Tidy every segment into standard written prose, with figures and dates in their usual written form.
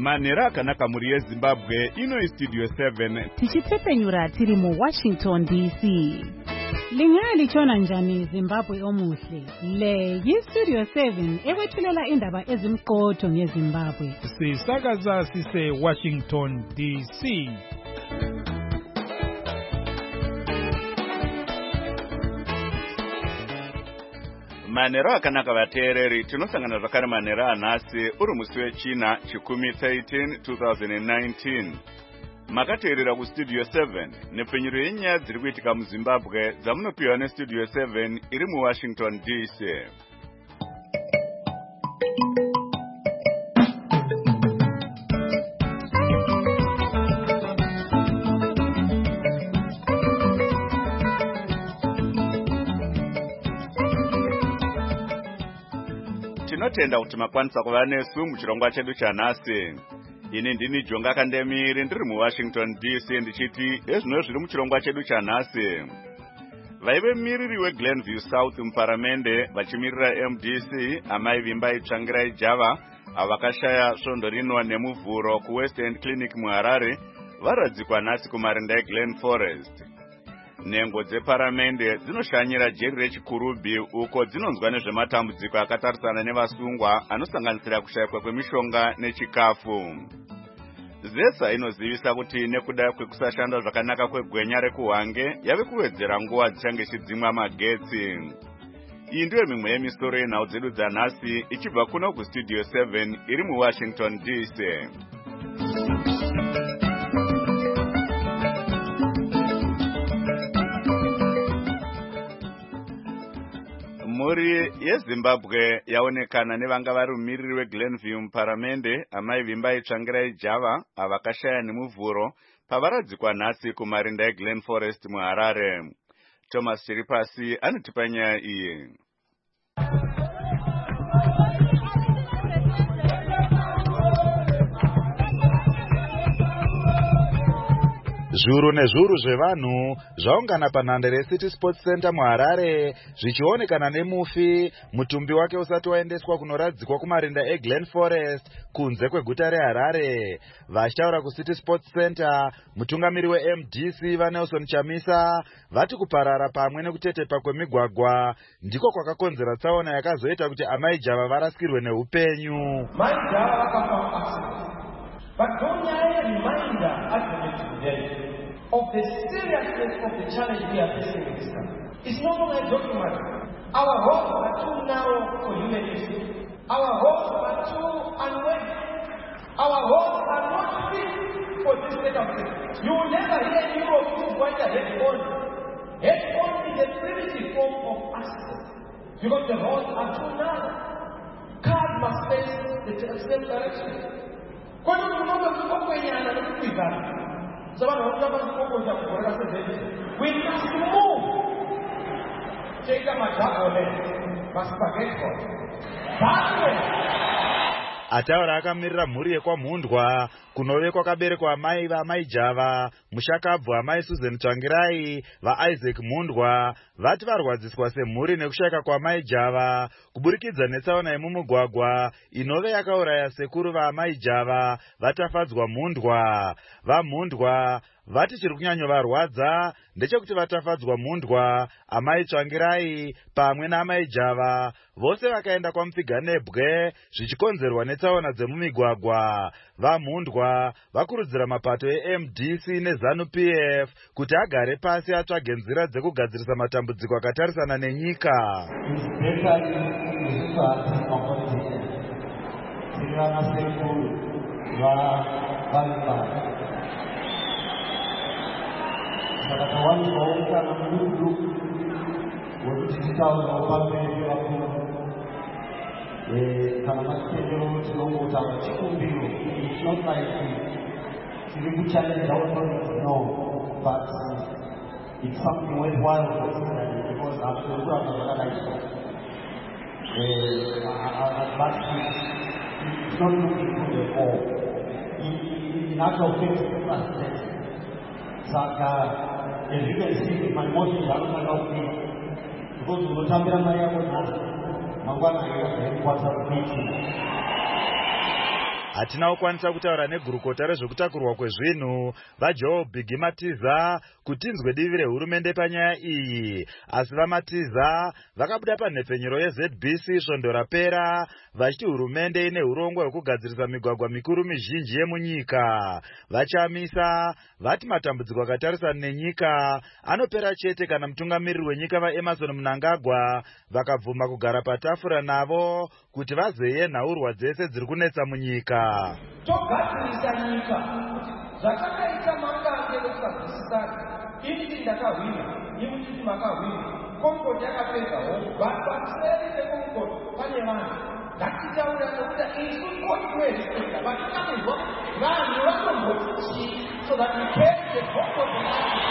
Manera akanaka muri yeZimbabwe ino Studio 7 tichitepenyura tiri mu Washington DC. Lingali chona njani Zimbabwe omuhle. Le Studio 7 ewethulela indaba ezimqotho ngeZimbabwe. Sisakaza sise Washington DC. Manero akanaka vateereri tinosangana zvakare manero anhasi uri musi wechina chikumi 13 2019. Makateerera kuStudio 7 nepfenyuro yenyaya dziri kuitika muZimbabwe dzamunopiwa neStudio 7 iri muWashington DC. Tinotenda kuti makwanisa kuva nesu muchirongwa chedu chanhasi. Ini ndini Jonga Kandemiri ndiri muWashington DC ndichiti ezvino zviri muchirongwa chedu chanhasi. Vaive miriri weGlenview South muparamende vachimirira MDC amai Vimbai Tsvangirai Java avakashaya svondo rinwa nemuvhuro kuWest End Clinic muHarare varadzikwa nhasi kumarinda eGlen Forest. Nhengo dzeparamende dzinoshanyira jeri rechikurubi uko dzinonzwa nezvematambudziko akatarisana nevasungwa anosanganisira kushayikwa kwemishonga nechikafu. Zesa inozivisa kuti nekuda kwekusashanda zvakanaka kwegwenya rekuhwange yave kuwedzera nguva dzichange chidzimwa magetsi. Iyi ndiyo mimwe yemisoro yenhau dzedu dzanhasi ichibva kuno kuStudio 7 iri muWashington DC. Mhuri yeZimbabwe yaonekana nevanga vari mumiriri weGlenview muparamende amai Vimbai Tsvangirai Java avakashaya nemuvhuro pavaradzikwa nhasi kumarinda eGlen Forest muHarare. Thomas Chiripasi anotipa nyaya iyi. Zviuru nezviuru zvevanhu zvaungana panhandare City Sports Center muHarare zvichionekana nemufi mutumbi wake usati waendeswa kunoradzikwa kumarinda eGlen Forest kunze kweguta reHarare. Vachitaura kuCity Sports Center, mutungamiri weMDC vaNelson Chamisa vati kuparara pamwe nekutetepa kwemigwagwa ndiko kwakakonzera tsaona yakazoita kuti amai Java varasikirwe neupenyu. But don't I remind us today of the seriousness of the challenge we are facing in this country. It's not only a document. Our roads are too narrow for human use. Our roads are too unwell. Our roads are not fit for this state of things. You will never hear in Europe to point a head-on. Head-on is a primitive form of accident because the roads are too narrow. Cars must face the same direction. We must move. Take a must forget that way. Ataura akamirira mhuri yekwamhundwa kunove kwakaberekwa amai vaamai Java, mushakabvu amai Susan Tsvangirai, vaIsaac Mhundwa vati varwadziswa semhuri nekushayika kwamai Java kuburikidza netsaona yemumugwagwa inove yakauraya sekuru vaamai Java vatafadzwa Mhundwa. VaMhundwa vati chiri kunyanyovarwadza ndechekuti vatafadzwa Mhundwa, amai Tsvangirai pamwe naamai Java vose vakaenda kwaMupfiganebwe zvichikonzerwa netsaona dzemumigwagwa. VaMhundwa vakurudzira mapato eMDC neZANU-PF kuti agare pasi atsvage nzira dzekugadzirisa matambudziko akatarisana nenyika. It's not like we challenge our bodies, no, but it's something worthwhile because after the it's not looking to the all. In actual fact, as you can see, my emotions are not allowed me because we will tell Hatina kukwanisa kutaura negurukota rezvekutakurwa kwezvinhu vaJoe Biggie Matiza kuti inzwe divi rehurumende panyaya iyi, asi vaMatiza vakabuda panhepfenyuro yeZBC svondo rapera vachiti hurumende ine urongwa hwekugadzirisa migwagwa mikuru mizhinji yemunyika. Vachamisa vati matambudziko akatarisana nenyika anopera chete kana mutungamiriri wenyika vaEmmerson Mnangagwa vakabvuma kugara patafura navo kuti vazeye nhaurwa dzese dziri kunetsa munyika. Togadzirisa nyika zvakaita makange kusabvisisana ini ndakahwina imuti makahwina Concord yakapedzawo vaseri veConcord pane vanhu ngatitaura nokuti isu kotwezvikuita vatikamizwa vanhu vanomboti so that we can the Concord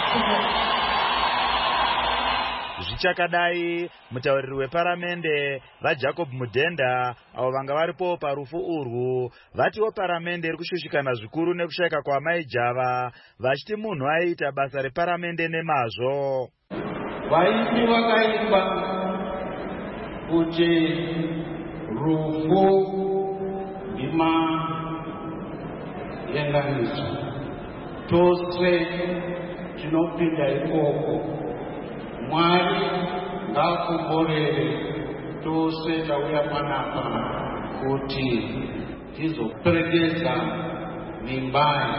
Zvichakadai mutauriri weparamende vaJacob Mudenda avo vanga varipo parufu urwu vatiwo paramende iri kushushikana zvikuru nekushayika kwaamai Java vachiti munhu aiita basa reparamende nemazvo. Vaiti vakaimba kuti rufu ndima yenganiso tose tinopinda ikoko. Mwari ngakumborere tose tauya panapa kuti tizoperekedza mimbai.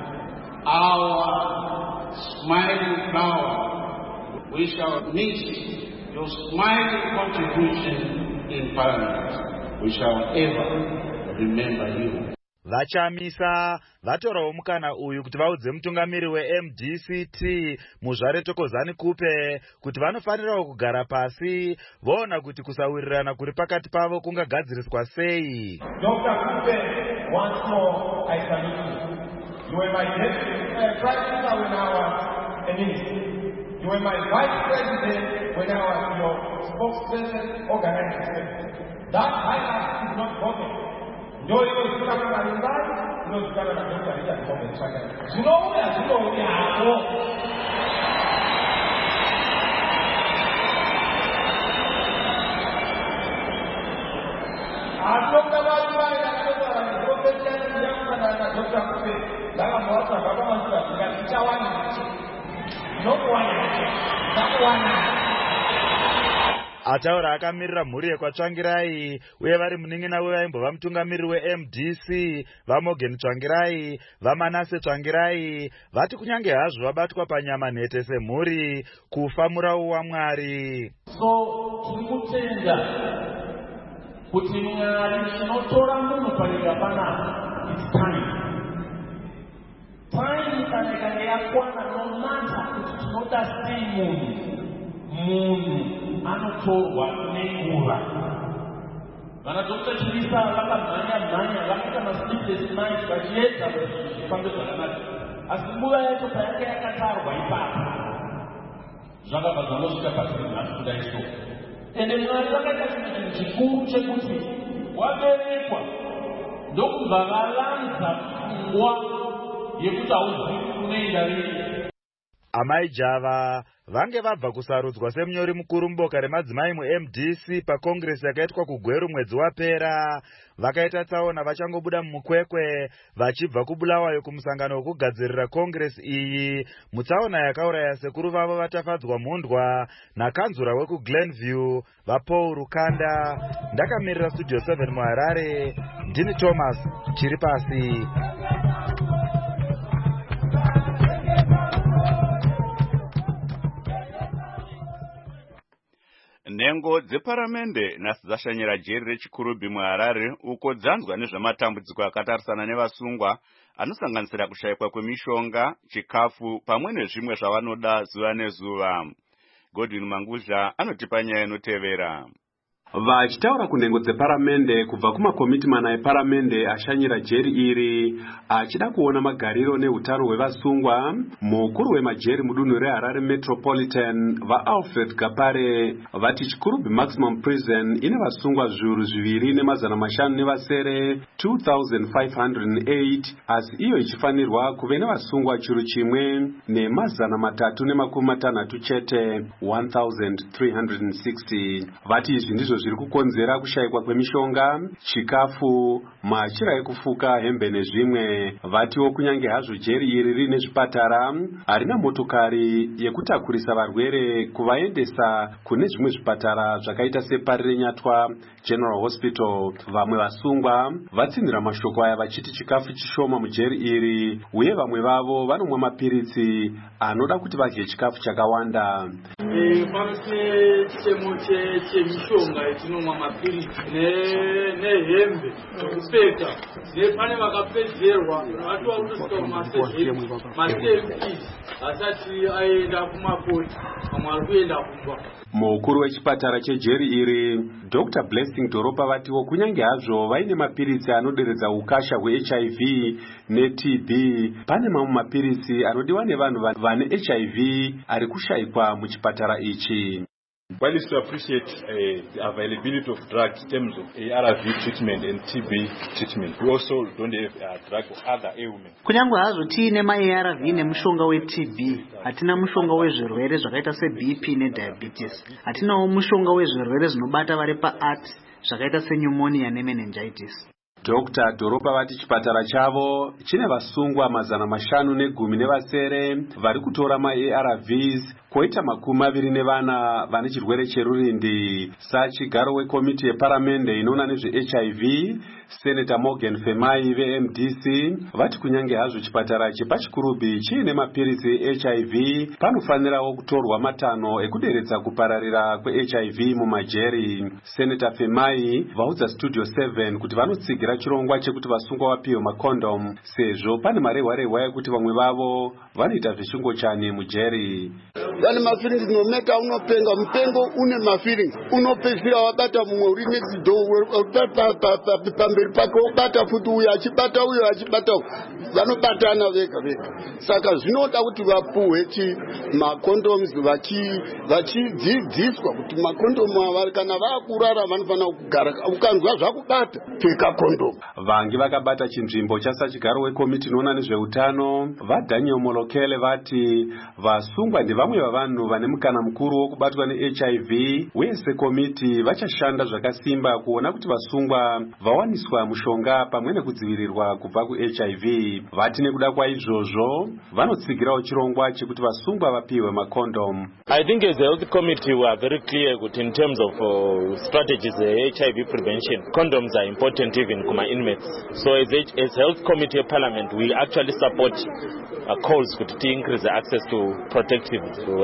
Our smiling flower, we shall miss your smiling contribution in Parliament. We shall ever remember you. Vachamisa vatorawo mukana uyu kuti vaudze mutungamiri weMDCT Muzvare Tokozani Kupe kuti vanofanirawo kugara pasi voona kuti kusawirirana kuri pakati pavo kungagadziriswa sei. Dr. Kupe, once more I salute you. You were my prime minister when I was a minister. You were my vice president when I was your spokesperson organizer. That highlight is not broken. No, it was coming by the back. No, it's coming by the back. It's coming by the back. You know where? You know where? I'm not about to buy that. I'm not about to go to the doctor. I'm not about to no one. Ataura akamirira mhuri yekwaTsvangirai uye vari munin'ina wevaimbova mutungamiriri weMDC vaMorgan Tsvangirai vaManase Tsvangirai vati kunyange hazvo vabatwa panyama nhete semhuri kufa murau waMwari. So tinotenda kuti Mwari chinotora munhu panyika panapa it's time. Time kana yakwana no matter kuti tinoda sei munhu anotorwa nenguva. Vanadokta Chirisa vakamhanya vakaita masleepless nights vachiedza kuti zvifambe zvakanaka, asi nguva yacho payanga yakatarwa ipapo zvakabva zvanosvika pa3 kudai so. Ende Mwari vakaita chinhu chikuru chekuti waberekwa ndokubva valanza pfungwa yekuti hauzivi kunoenda rini. Amai Java vange vabva kusarudzwa semunyori mukuru muboka remadzimai muMDC pakongresi yakaitwa kuGweru mwedzi wapera. Vakaita tsaona vachangobuda mumukwekwe vachibva kuBulawayo kumusangano wekugadzirira kongresi iyi, mutsaona yakauraya sekuru vavo vatafadzwa mhundwa nakanzura wekuGlenview vaPaul Rukanda. Ndakamirira Studio 7 muHarare, ndini Thomas Chiripasi. Nhengo dzeparamende nhasi dzashanyira jeri reChikurubi muHarare uko dzanzwa nezvematambudziko akatarisana nevasungwa anosanganisira kushayikwa kwemishonga, chikafu pamwe nezvimwe zvavanoda zuva nezuva. Godwin Manguzha anotipa nyaya inotevera. Vachitaura kunhengo dzeparamende kubva kumakomiti mana eparamende ashanyira jeri iri achida kuona magariro neutaro hwevasungwa, mukuru wemajeri mudunhu reHarare Metropolitan vaAlfred Gapare vati Chikurubi Maximum Prison ine vasungwa zviuru 2,500 nevasere 2,508 asi iyo ichifanirwa kuve nevasungwa chiuru chimwe ne360 chete 1,360. Vati izvi ndizvo zviri kukonzera kushayikwa kwemishonga, chikafu, machira ekufuka, hembe nezvimwe. Vatiwo kunyange hazvo jeri iri rine zvipatara, harina motokari yekutakurisa varwere kuvaendesa kune zvimwe zvipatara zvakaita seParire Nyatwa General Hospital. Vamwe vasungwa vatsinzira mashoko aya vachiti chikafu chishoma mujeri iri, uye vamwe vavo vanomwa mapiritsi anoda kuti vadye chikafu chakawanda. Panose chitemo chemishonga itinomwa mapiritsi nehembe nekupfeka, nepane vakapedzerwa vatova kutosvika kumasevhisi asati aenda kumakoti, vamwe vari kuenda kumba. Mukuru wechipatara chejeri iri Dr. Blessing Doropa vatiwo kunyange hazvo vaine mapiritsi anoderedza ukasha hweHIV neTB, pane mamwe mapiritsi anodiwa nevanhu vane HIV ari kushayikwa muchipatara ichi. While it's to appreciate the availability of drugs in terms of ARV treatment and TB treatment, we also don't have drugs for other ailments. Kunyangwe hazvo tiine ma-ARV nemushonga we-TB, hatina mushonga wezvirwere zvakaita se-BP ne-diabetes. Hatinawo mushonga wezvirwere zvinobata vari pa-ART zvakaita se-pneumonia ne-meningitis. Dr. Doropa vati chipatara chavo chine vasungwa 510 vari kutora ma-ARVs, koita 24 vane chirwere cherurindi. Sachigaro wekomiti yeparamende inoona nezveHIV, Senator Morgan Femai veMDC vati kunyange hazvo chipatara chepachikurubi chiine mapiritsi eHIV, panofanirawo kutorwa 5 ekuderedza kupararira kweHIV mumajeri. Senator Femai vaudza Studio 7 kuti vanotsigira chirongwa chekuti vasungwa vapiwe makondom sezvo pane marehwa ekuti vamwe vavo vanoita zvechingochani mujeri. Vane mafeelings nomeka unopenga mupengo une mafeelings unopedzira wabata mumwe uri nedzidzo pamberi pake wobata futi uyo achibata uyo achibata vanobatana vega. Saka zvinoda kuti vapuhwe makondoms vachidzidziswa kuti makondomu avari kana vakurara vanofanira kugara ukanzwa zvakubata pfeka kondom. Vangi vakabata chinzvimbo chasachigaro wekomiti inoona nezveutano vaDaniel Molokele vati vasungwa ndevamwe vavanhu vane mukana mukuru wokubatwa neHIV, uye sekomiti vachashanda zvakasimba kuona kuti vasungwa vawaniswa mushonga pamwe nekudzivirirwa kubva kuHIV. Vati nekuda kwaizvozvo vanotsigirawo chirongwa chekuti vasungwa vapiwe makondom. I think as a health committee we are very clear kuti in terms of strategies HIV prevention, condoms are important even kuma inmates. So as health committee of parliament we actually support calls kuti increase the access to protective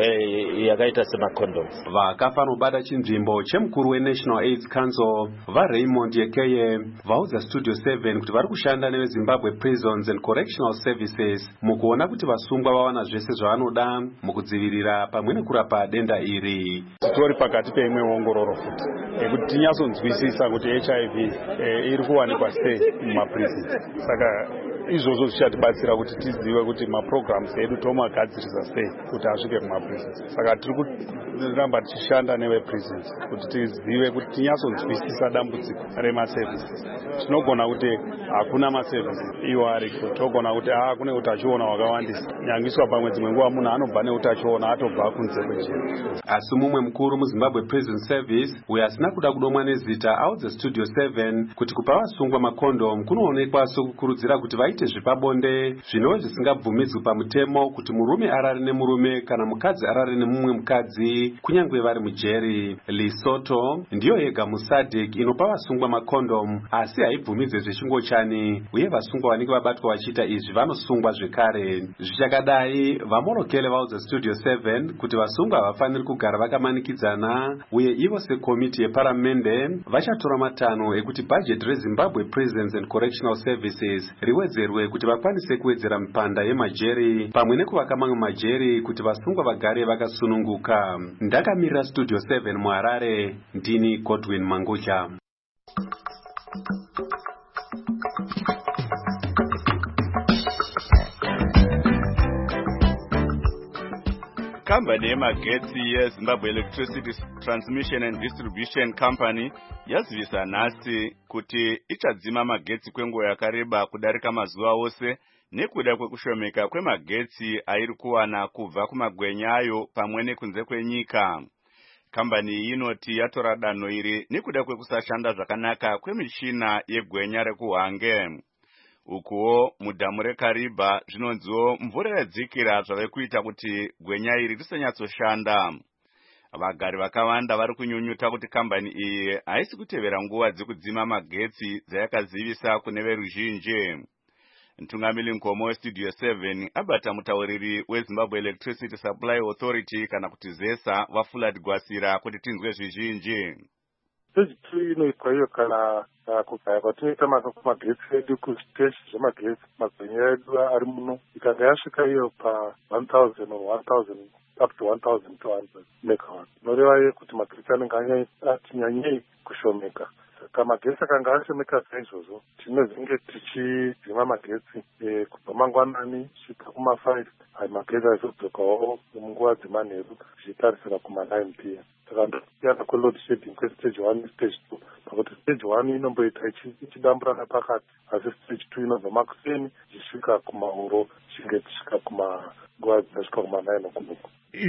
yakaita semacondoms. Vakafanobata chinzvimbo chemukuru weNational AIDS Council vaRaymond Yekeye vaudza Studio 7 kuti vari kushanda neveZimbabwe Prisons and Correctional Services mukuona kuti vasungwa vawana zvese zvavanoda mukudzivirira pamwe nekurapa denda iri. Titori pakati peimwe ongororo futi ekuti tinyatsonzwisisa kuti HIV iri kuwanikwa sei mumaprisons. Saka izvozvo zvichatibatsira kuti tizive kuti maprograms edu tomagadzirisa sei kuti asvike kumaprisons. Saka tiri kuramba tichishanda neveprisons kuti tizive kuti tinyatsonzwisisa dambudziko remaservices. Tinogona kuti hakuna maservices iwo ariko, togona kuti kune utachiona hwakawandisa, nyangiswa pamwe dzimwe nguva munhu anobva neutachiona atobva kunze kwejeri. Asi mumwe mukuru muZimbabwe Prison Service uyo asina kuda kudomwa nezita audza Studio 7 kuti kupa vasungwa makondom kunoonekwa sokukurudzira kuti vaite zvepabonde zvinova zvisingabvumidzwi pamutemo kuti murume arare nemurume kana mukadzi arare nemumwe mukadzi kunyange vari mujeri. Lesotho ndiyo yega muSADC inopa vasungwa makondom asi haibvumidze zvechingochani, uye vasungwa vanenge vabatwa vachiita izvi vanosungwa zvekare. Zvichakadai vaMolokele vaudza Studio 7 kuti vasungwa havafaniri kugara vakamanikidzana, uye ivo sekomiti yeparamende vachatora 5 ekuti budget reZimbabwe Prisons and Correctional Services riwedzerwe kuti vakwanise kuwedzera mipanda yemajeri pamwe nekuvaka mamwe majeri kuti vasungwa vagare vakasununguka. Ndakamirira Studio 7 muHarare, ndini Godwin Mangucha. Kambani yemagetsi yeZimbabwe Electricity Transmission and Distribution Company yazivisa nhasi kuti ichadzima magetsi kwenguva yakareba kudarika mazuva ose nekuda kwekushomeka kwemagetsi airi kuwana kubva kumagwenya ayo pamwe nekunze kwenyika. Kambani iyi inoti yatora danho iri nekuda kwekusashanda zvakanaka kwemishina yegwenya rekuHwange. Ukuwo mudhamu reKariba zvinonziwo mvura yadzikira zvave kuita kuti gwenya iri risanyatsoshanda. Vagari vakawanda vari kunyunyuta kuti kambani iyi haisi kutevera nguva dzekudzima magetsi dzayakazivisa kune veruzhinji. Mtungamiri Nkomo Studio 7 abata mutauriri weZimbabwe Electricity Supply Authority kana kuti ZESA vaFulad Gwasira kuti tinzwe zvizhinji. Stage 2 inoitwa iyo kana kugaya kwatinoita magetsi edu kuzviteshi zvemagetsi magwenya edu ari muno ikanga yasvika iyo pa 1000 or 1000 up to 1200 megawatts. Noreva iyo kuti magetsi anenge atinyanyei kushomeka. Saka magetsi akanga ashomeka saizvozvo tinozenge tichidzima magetsi kubva mangwanani kusvika kuma5 magetsi aizodzokawo munguva dzemanheru zvichitarisira kuma9 p.m. Saka ndosiyana kweload shedding kwestage 1 nestage 2 pakuti stage 1 inomboita ichidamburana pakati asi stage 2 inobva makuseni zvisvika kumauro zvinge tichisvika nguva dzinosvika kuma9 okunuku.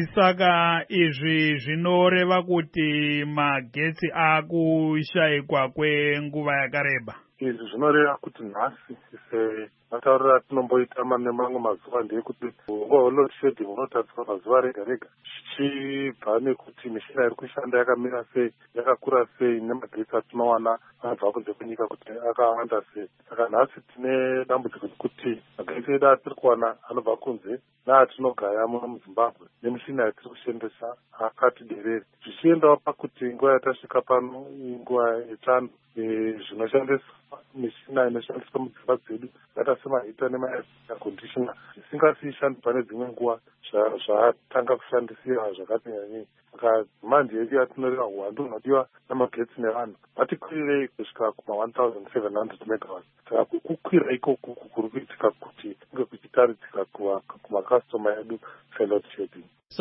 Saka izvi zvinoreva kuti magetsi akushayikwa kwenguva yakareba. Izvi zvinoreva kuti nhasi matauriro atinomboita nemamwe mazuva ndeyekuti load shedding unotariswa mazuva rega rega zvichibva nekuti mishina iri kushanda yakamira sei, yakakura sei, nemagetsi atinowana anobva kunze kwenyika kuti akawanda sei. Saka nhasi tine dambudziko rekuti magetsi edu atiri kuwana anobva kunze neatinogaya muno muZimbabwe nemishina yatiri kushandisa akati derere. Zvichiendawo pakuti nguva yatasvika pano nguva yechando zvinoshandiswa mishina inoshandiswa mudzimba dzedu yakaita semahita nemaconditioner zvisingasiishandi pane dzimwe nguva zvatanga kushandisiwa zvakati nyanyei. Saka manje yedu yatinoreva uwandu hunodiwa namagetsi nevanhu vatikwirirei kusvika kuma1700 megawatts. Saka kukwira ikoko kuri kuitika kuti kunge kuchitaridzika kumakastoma edu seload shedding.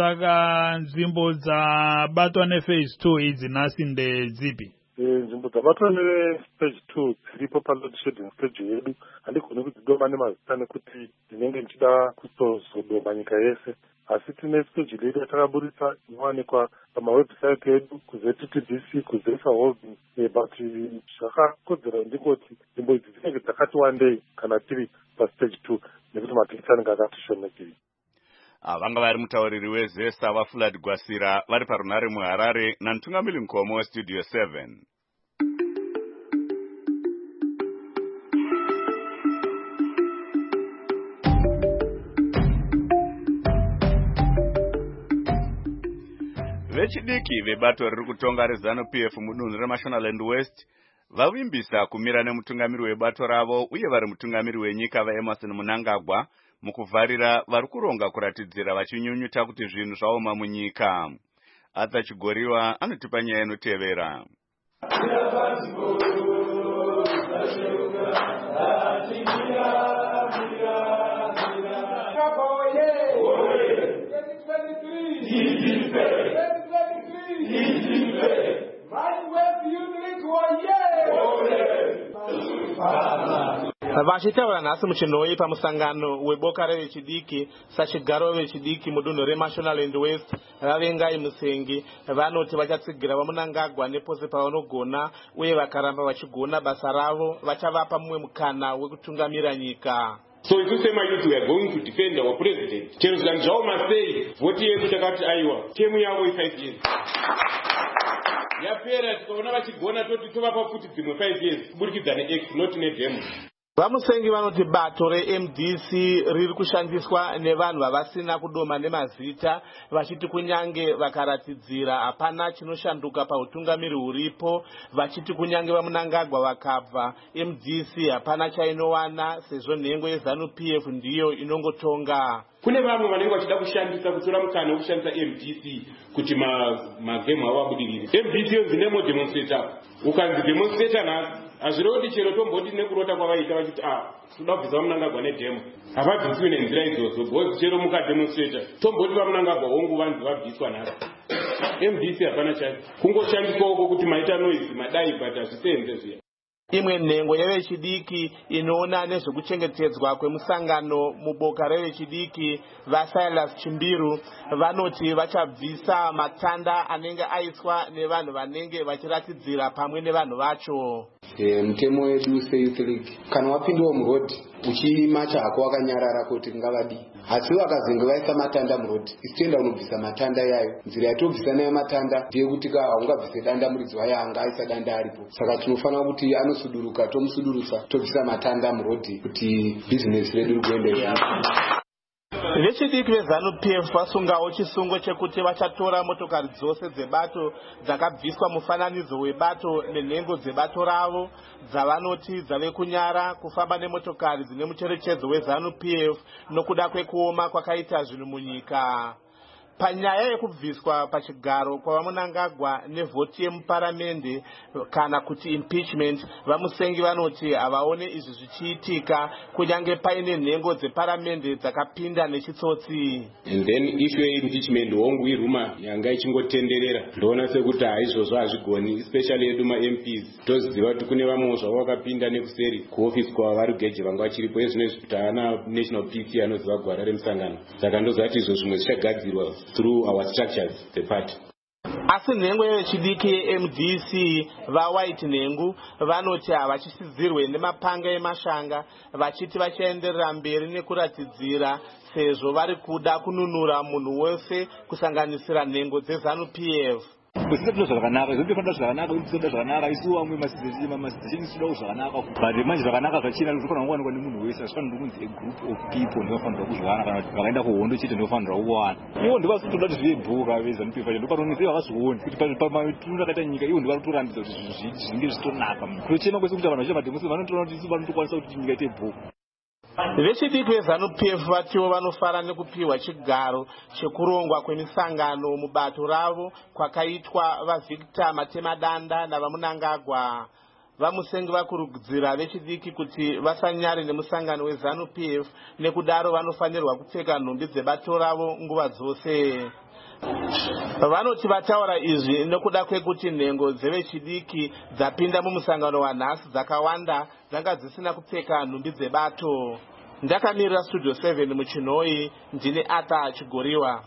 Saka nzvimbo dzabatwa nephase 2 idzi nhasi ndedzipi? Nzvimbo dzabatwa nestage 2 dziripo paload shedding stage yedu handigoni kudzidoma nemazita nekuti ndinenge ndichida kutozodoma nyika yese, asi tine stage ledu yatakaburitsa inowanikwa pamawebsite edu kuZTTBC kuZESA Holding, but zvakakodzera ndingoti nzvimbo idzi dzinenge dzakati wandei kana tiri pastage 2 nekuti magetsi anenge akatishomekei. Vanga vari mutauriri weZESA vaFulad Gwasira vari parunare muHarare naMtungamiri Nkomo Studio 7. Vechidiki vebato riri kutonga reZANU-PF mudunhu reMashonaland West vavimbisa kumira nemutungamiri webato ravo uye vari mutungamiri wenyika vaEmerson Mnangagwa mukuvharira vari kuronga kuratidzira vachinyunyuta kuti zvinhu zvaoma munyika. Arthur Chigoriwa anotipa nyaya inotevera. Vachitaura nhasi muchinhoi pamusangano weboka revechidiki sachigaro vechidiki mudunhu reMashonaland West vavengai Musengi vanoti vachatsigira vaMnangagwa nepose pavanogona uye vakaramba vachigona basa ravo vachavapa mumwe mukana wekutungamira nyika. So if you say my youth, we are going to defend our president. Chero zvikanzvaoma sei voti yedu takati aiwa temu yavo i5 years. Yapera tikaona vachigona toti tovapa futi dzimwe 5 years kuburikidza neX not nedemo. Vamusengi vanoti bato reMDC riri kushandiswa nevanhu vavasina kudoma nemazita vachiti kunyange vakaratidzira hapana chinoshanduka pautungamiri huripo, vachiti kunyange vaMnangagwa vakabva MDC hapana chainowana sezvo nhengo yeZANU-PF ndiyo inongotonga. Kune vamwe vanenge vachida kushandisa kutora mukana wekushandisa MDC kuti magemu avo abudirire. MDC yonzi nemo demonstrator. Ukanzi demonstrator nhasi hazviroti chero tomboti nekurota kwavaita vachiti toda kubvisa vaMnangagwa nedemo havabviswi nenzira idzodzo because chero mukademonstrator tomboti vaMnangagwa hongu vanhu vabviswa nhasi. MDC hapana chacho kungoshandiswawo kuti maita noise madai but hazvisenze zviya. Imwe nhengo yevechidiki inoona nezvekuchengetedzwa kwemusangano muboka revechidiki vaSilas Chimbiru vanoti vachabvisa matanda anenge aiswa nevanhu vanenge vachiratidzira pamwe nevanhu vacho. Mutemo wedu seYouth League kana wapindawo murodhi uchimacha hako wakanyarara kuti ngavadi, asi vakazenge vaisa matanda murodhi isi toenda kunobvisa matanda yayo. Nzira yatobvisa nayo matanda ndeyekuti haungabvise danda muridzi wayo anga aisa danda aripo, saka tinofanira kuti anosuduruka tomusudurutsa tobvisa matanda murodhi kuti bhizinesi redu rigoenda. Vechidiki veZANU-PF vasungawo chisungo chekuti vachatora motokari dzose dzebato dzakabviswa mufananidzo webato nenhengo dzebato ravo dzavanoti dzave kunyara kufamba nemotokari dzine mucherechedzo weZANU-PF nokuda kwekuoma kwakaita zvinhu munyika. Panyaya yekubviswa pachigaro kwavaMunangagwa nevhoti yemuparamende kana kuti impeachment, vamusengi vanoti havaone izvi zvichiitika kunyange paine nhengo dzeparamende dzakapinda nechitsotsi. And then issue yeimpeachment hongu iruma yanga ichingotenderera ndoona sekuti haizvozvo hazvigoni, especially edu maMPs toziva kuti kune vamwewo zvavo vakapinda nekuseri kuofisi kwava vari geje vanga vachiripo ezvinezvi kuti haana national PC anoziva gwara remusangano, saka ndozvati izvo zvimwe zvichagadzirwa through our structures the party. Asi nhengo yechidiki yeMDC vaWhite Nhengu vanoti havachisidzirwe nemapanga emashanga vachiti vachaenderera mberi nekuratidzira sezvo vari kuda kununura munhu wese kusanganisira nhengo dzeZANU-PF. Kusitoda zvakanaka, zvinofanira zvakanaka, kusitoda zvakanaka, isu amwe masizini sitoda zvakanaka. But manje zvakanaka zvachina zvofanira kuwanikwa nemunhu wese, zvofanira kunzi a group of people ndofanira kuzviwana kana kuti vakaenda kuhondo chete ndofanira kuwana. Iwo ndivasitoda kuti zvibhuka veZANU-PF ndopanonise vakazviona kuti pamatundu akaita nyika iwo ndivarikutorambidza kuti zvinge zvitonaka. Kuchema kwese kuti vanhu vachiita madhemosi vanotoona kuti vanotokwanisa kuti nyika ite bhuku. Vechidiki veZANU-PF vatiwo vanofara nekupiwa chigaro chekurongwa kwemisangano mubato ravo kwakaitwa vaVictor Matemadanda navaMunangagwa. Vamusengi vakurudzira vechidiki kuti vasanyare nemusangano weZANU-PF nekudaro vanofanirwa kupfeka nhumbi dzebato ravo nguva dzose. Vanoti vataura izvi nokuda kwekuti nhengo dzevechidiki dzapinda mumusangano wanhasi dzakawanda dzanga dzisina kupfeka nhumbi dzebato. Ndakamirira Studio 7 muChinoi, ndine Ata Chigoriwa.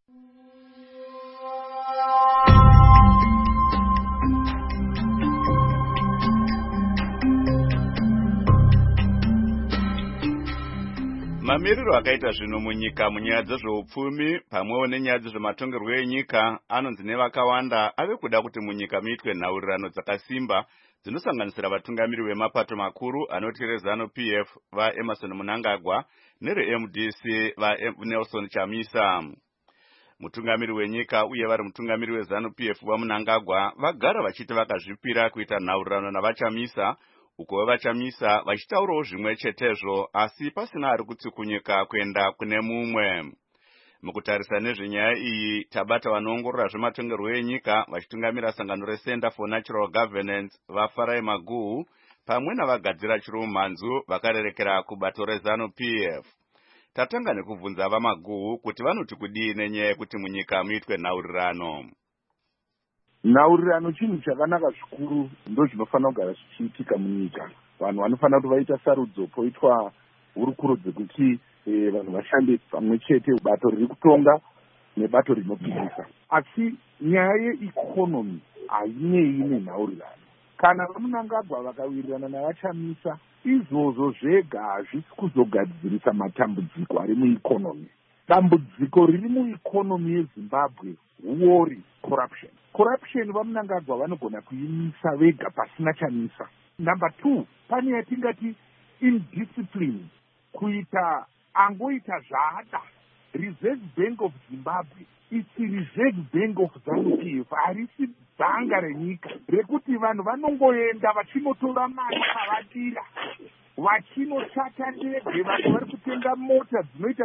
Mamiriro akaita zvinhu munyika munyaya dzezveupfumi pamwewo nenyaya dzezvematongerwo enyika anonzi nevakawanda ave kuda kuti munyika muitwe nhaurirano dzakasimba dzinosanganisira vatungamiri vemapato makuru anoti reZANU-PF vaEmmerson Mnangagwa nereMDC vaNelson Chamisa. Mutungamiri wenyika uye vari mutungamiri weZANU-PF vaMnangagwa vagara vachiti vakazvipira kuita nhaurirano navaChamisa, uko vaChamisa vachitaurawo zvimwe chetezvo asi pasina ari kutsikunyika kuenda kune mumwe. Mukutarisa nezvenyaya iyi tabata vanoongorora zvematongerwo enyika vachitungamira sangano reCenter for Natural Governance vaFarai Maguhu pamwe navagadzira chirumhanzu vakarerekera kubato reZANU-PF. Tatanga nekubvunza vaMaguhu kuti vanoti kudii nenyaya yekuti munyika muitwe nhaurirano. Nhaurirano chinhu chakanaka zvikuru, ndo zvinofanira kugara zvichiitika munyika. Vanhu vanofanira kuti vaita sarudzo poitwa hurukuro dzekuti vanhu vashande pamwe chete, bato riri kutonga nebato rinopikisa. Asi nyaya yeikonomi hainei nenhaurirano. Kana vaMnangagwa vakawirirana navaChamisa, izvozvo zvega hazvisi kuzogadzirisa matambudziko ari muikonomi. Dambudziko riri muikonomi yeZimbabwe huori corruption. Corruption vaMnangagwa vanogona kuimisa vega pasina Chamisa. Number 2, pane yatingati indiscipline, kuita angoita zvada. Reserve Bank of Zimbabwe, it's Reserve Bank of ZANU-PF, harisi bhanga renyika rekuti vanhu vanongoenda vachinotora mari pavadira, vachinochata ndege, vanhu vari kutenga mota dzinoita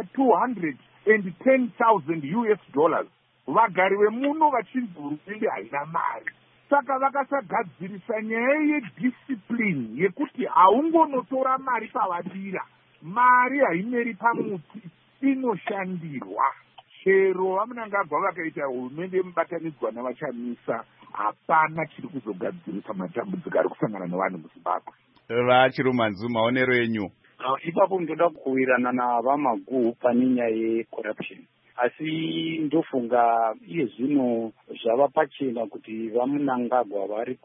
$210,000. Vagari vemuno vachinzi hurumende haina mari. Saka vakasagadzirisa nyaya yediscipline yekuti haungonotora mari pavadira, mari haimeri pamuti, inoshandirwa. chero vamunangagwa vakaita hurumende yemubatanidzwa navachamisa, hapana chiri kuzogadzirisa matambudziko ari kusangana nevanhu muZimbabwe. vaChirumanzu, maonero enyu? Ipapo ndoda kuwirirana navamaguhu pane nyaya yecorruption, asi ndofunga iye zvino zvava pachena kuti vamunangagwa vari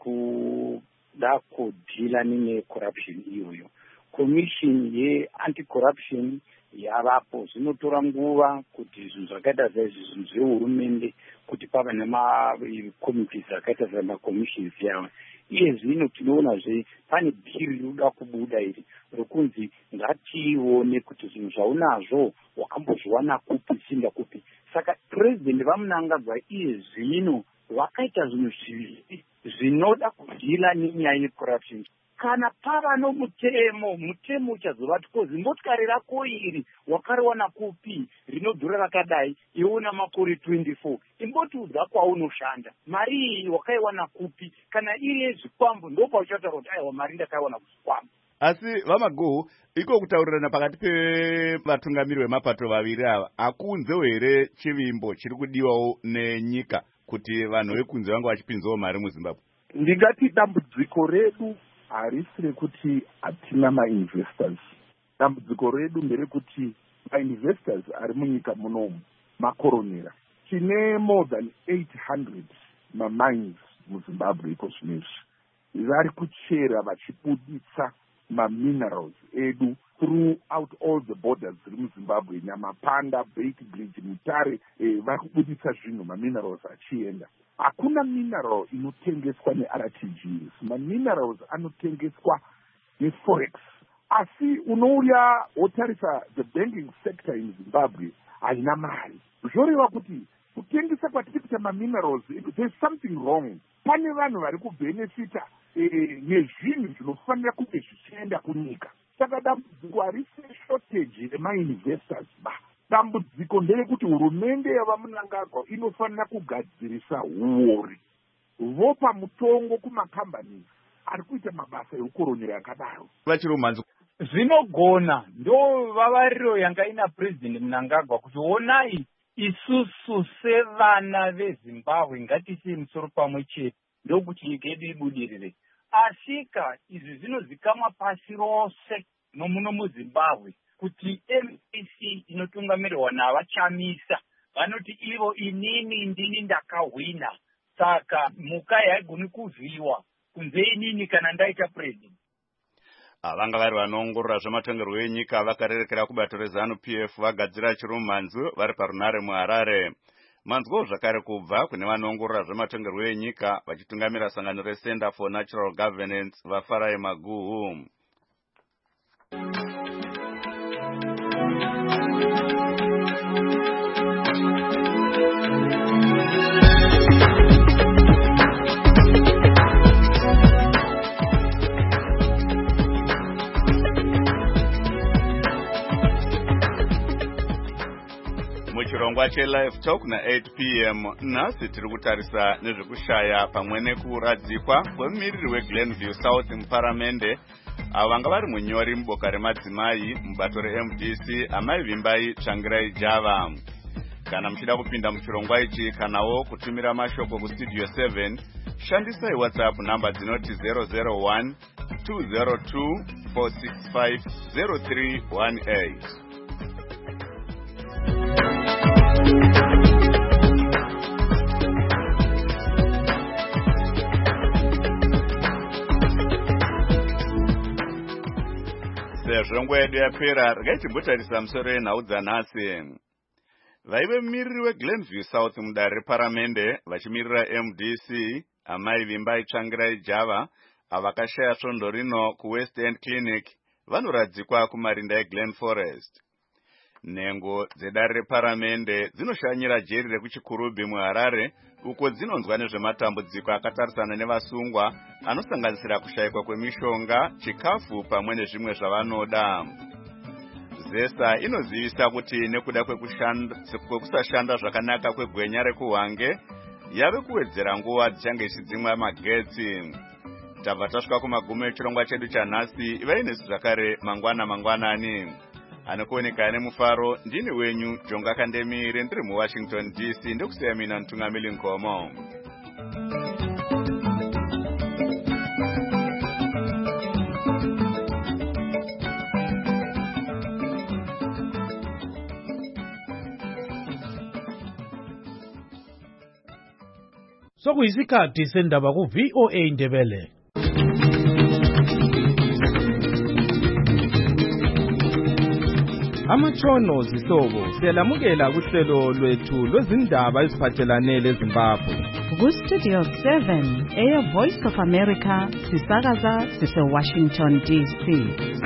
kuda kudhila necorruption iyoyo. Commission ye-anti-corruption yavapo, zvinotora nguva kuti zvinhu zvakaita saizvi zvehurumende kuti pava nemakomitees akaita semakommissions yavo. Iye zvino tinoonazve pane bhiri rinoda kubuda iri rokunzi ngatione kuti zvinhu zvaunazvo wakambozviwana kupi chinda kupi. Saka president vamunangagwa iye zvino vakaita zvinhu zviviri zvinoda kudhila nenyaya yecorruption. Kana pava nomutemo, mutemo uchazovati kozi motikari rako iri wakariwana kupi rinodhura rakadai iona makore 24, imbotiudza kwaunoshanda mari iyi wakaiwana kupi. Kana iri yezvikwambo ndopauchataura kuti aiwa mari ndakaiwana kuzvikwambo. Asi vamaguhu, iko kutaurirana pakati pevatungamiri vemapato vaviri ava hakunzewo here chivimbo chiri kudiwawo nenyika kuti vanhu vekunze vanga vachipinzawo mari muZimbabwe? Ndingati dambudziko redu harisi rekuti hatina mainvestors. Dambudziko redu nderekuti mainvestors ari munyika munomu makoronera. Tine more than 800 mamines muZimbabwe iko zvinezvi. Vari kuchera vachibuditsa maminerals edu throughout all the borders dziri muZimbabwe, Nyamapanda, Bait Bridge, Mutare, vari kubuditsa zvinhu maminerals achienda. Hakuna mineral inotengeswa neRTGs. Maminerals anotengeswa neforex. Asi unouya wotarisa the banking sector in Zimbabwe haina mari. Zvoreva kuti kutengesa kwatiri kuita maminerals, there's something wrong. Pane vanhu vari kubhenefita nezvinhu zvinofanira kunge zvichienda kunyika. Saka dambudziko harisi shortage remainvestors ba. Dambudziko nderekuti hurumende yavamunangagwa inofanira kugadzirisa huori vopa mutongo kumakambani ari kuita mabasa ekukoronera yakadaro. vaChirumanzu, zvinogona ndovavariro yanga ina president Mnangagwa kuti onai isusu sevana veZimbabwe ngatiise musoro pamwe chete ndokuti nyika yedu ibudirire. Asika izvi zvinozikamwa pasi rose nomuno muZimbabwe kuti MPC inotungamirwa navachamisa vanoti ivo inini ndini ndakahwina, saka muka haigoni kuvhiwa kunze inini kana ndaita president. vanga vari vanoongorora zvematongerwo enyika vakarerekera kubato reZANU-PF vagadzira Chirumanzu vari parunare muHarare. Manzwawo zvakare kubva kune vanoongorora zvematongerwo enyika vachitungamira sangano reCenter for Natural Governance vaFarai Maguhu. Muchirongwa cheLive Talk na8 p.m. nhasi tiri kutarisa nezvekushaya pamwe nekuradzikwa kwemumiriri weGlenview South muparamende avo vanga vari munyori muboka remadzimai mubato reMDC Amai Vimbai Tsvangirai Java. Kana muchida kupinda muchirongwa ichi kanawo kutumira mashoko kustudio 7, shandisai WhatsApp namba dzinoti 001 202 465 0318. Sezvo nguva yedu yapera, regai timbotarisa musoro yenhau dzanhasi. Vaive mumiriri weGlenview South mudare reparamende vachimirira MDC Amai Vimbai Tsvangirai Java avakashaya svondo rino kuWest End Clinic vanoradzikwa kumarinda eGlen Forest. Nhengo dzedare reparamende dzinoshanyira jeri rekuchikurubhi muHarare uko dzinonzwa nezvematambudziko akatarisana nevasungwa anosanganisira kushayikwa kwemishonga, chikafu pamwe nezvimwe zvavanoda. ZESA inozivisa kuti nekuda kwekusashanda zvakanaka kwegwenya rekuhwange yave kuwedzera nguva dzichange ichidzimwa magetsi. Tabva tasvika kumagumo echirongwa chedu chanhasi. Ivai nesu zvakare mangwanani. anokuonekane mufaro ndini wenyu Jonga Kandemire ndiri muWashington DC ndokusiya mina Ntungamili Nkomo. Sokuyisikhathi sendaba ku VOA Ndebele. Amatshono zihlobo siyalamukela kuhlelo lwethu lwezindaba eziphathelane leZimbabwe. Ku Studio 7 Air Voice of America sisakaza sise Washington DC.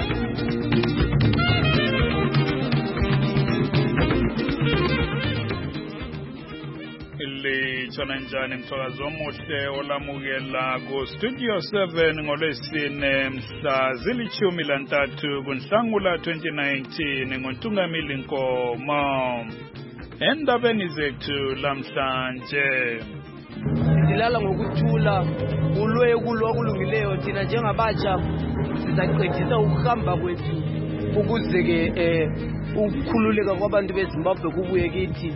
Chona njani mthokazo omuhle olamukela ku Studio 7 ngolwesine mhla zilithumi lantathu kuNhlangula 2019 ngoNtungamili Nkomo. Endabeni zethu lamhlanje silala ngokuthula ulwe kulwa kulungileyo thina njengabatsha sizaqedisa ukuhamba kwethu ukuze ke ukukhululeka kwabantu beZimbabwe kubuye kithi.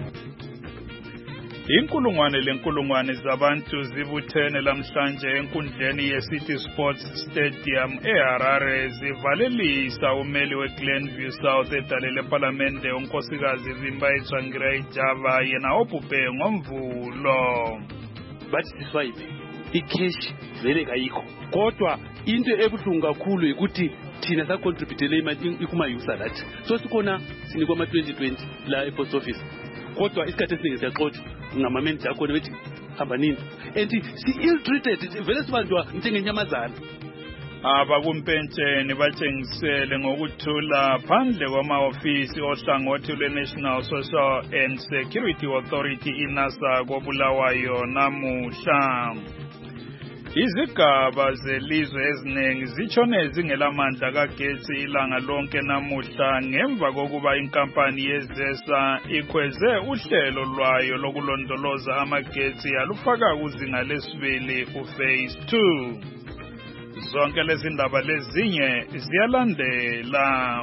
Inkulungwane zabantu zibuthene lamhlanje enkundleni yeCity Sports Stadium eHarare zivalelisa umeli weGlenview South edalele eParliamente unkosikazi Vimbayi Tsvangirai Java yena obhubhe ngomvulo. Bathi siswayiphe icash vele kayikho kodwa into ebuhlungu kakhulu ukuthi thina sacontributele imali ikuma-youth alathi so sikhona sinikwa ama-2020 la e-post office kodwa isikhathi esiningi siyaxotsha ngamameneja akhona bethi hamba nini and si-ill-treated vele sibanjwa njengenyamazana. Abakumpentsheni batshengisele ngokuthula phandle kwama-ofisi ohlangothi lwe-National Social and Security Authority iNASA koBulawayo namuhla. Izigaba zelizwe eziningi zitshone zingelamandla kagetsi ilanga lonke namuhla ngemva kokuba inkampani yeZESA ikhweze uhlelo lwayo lokulondoloza amagetsi alufaka kuzinga lesibili uphase 2. Zonke lezi ndaba lezinye ziyalandela.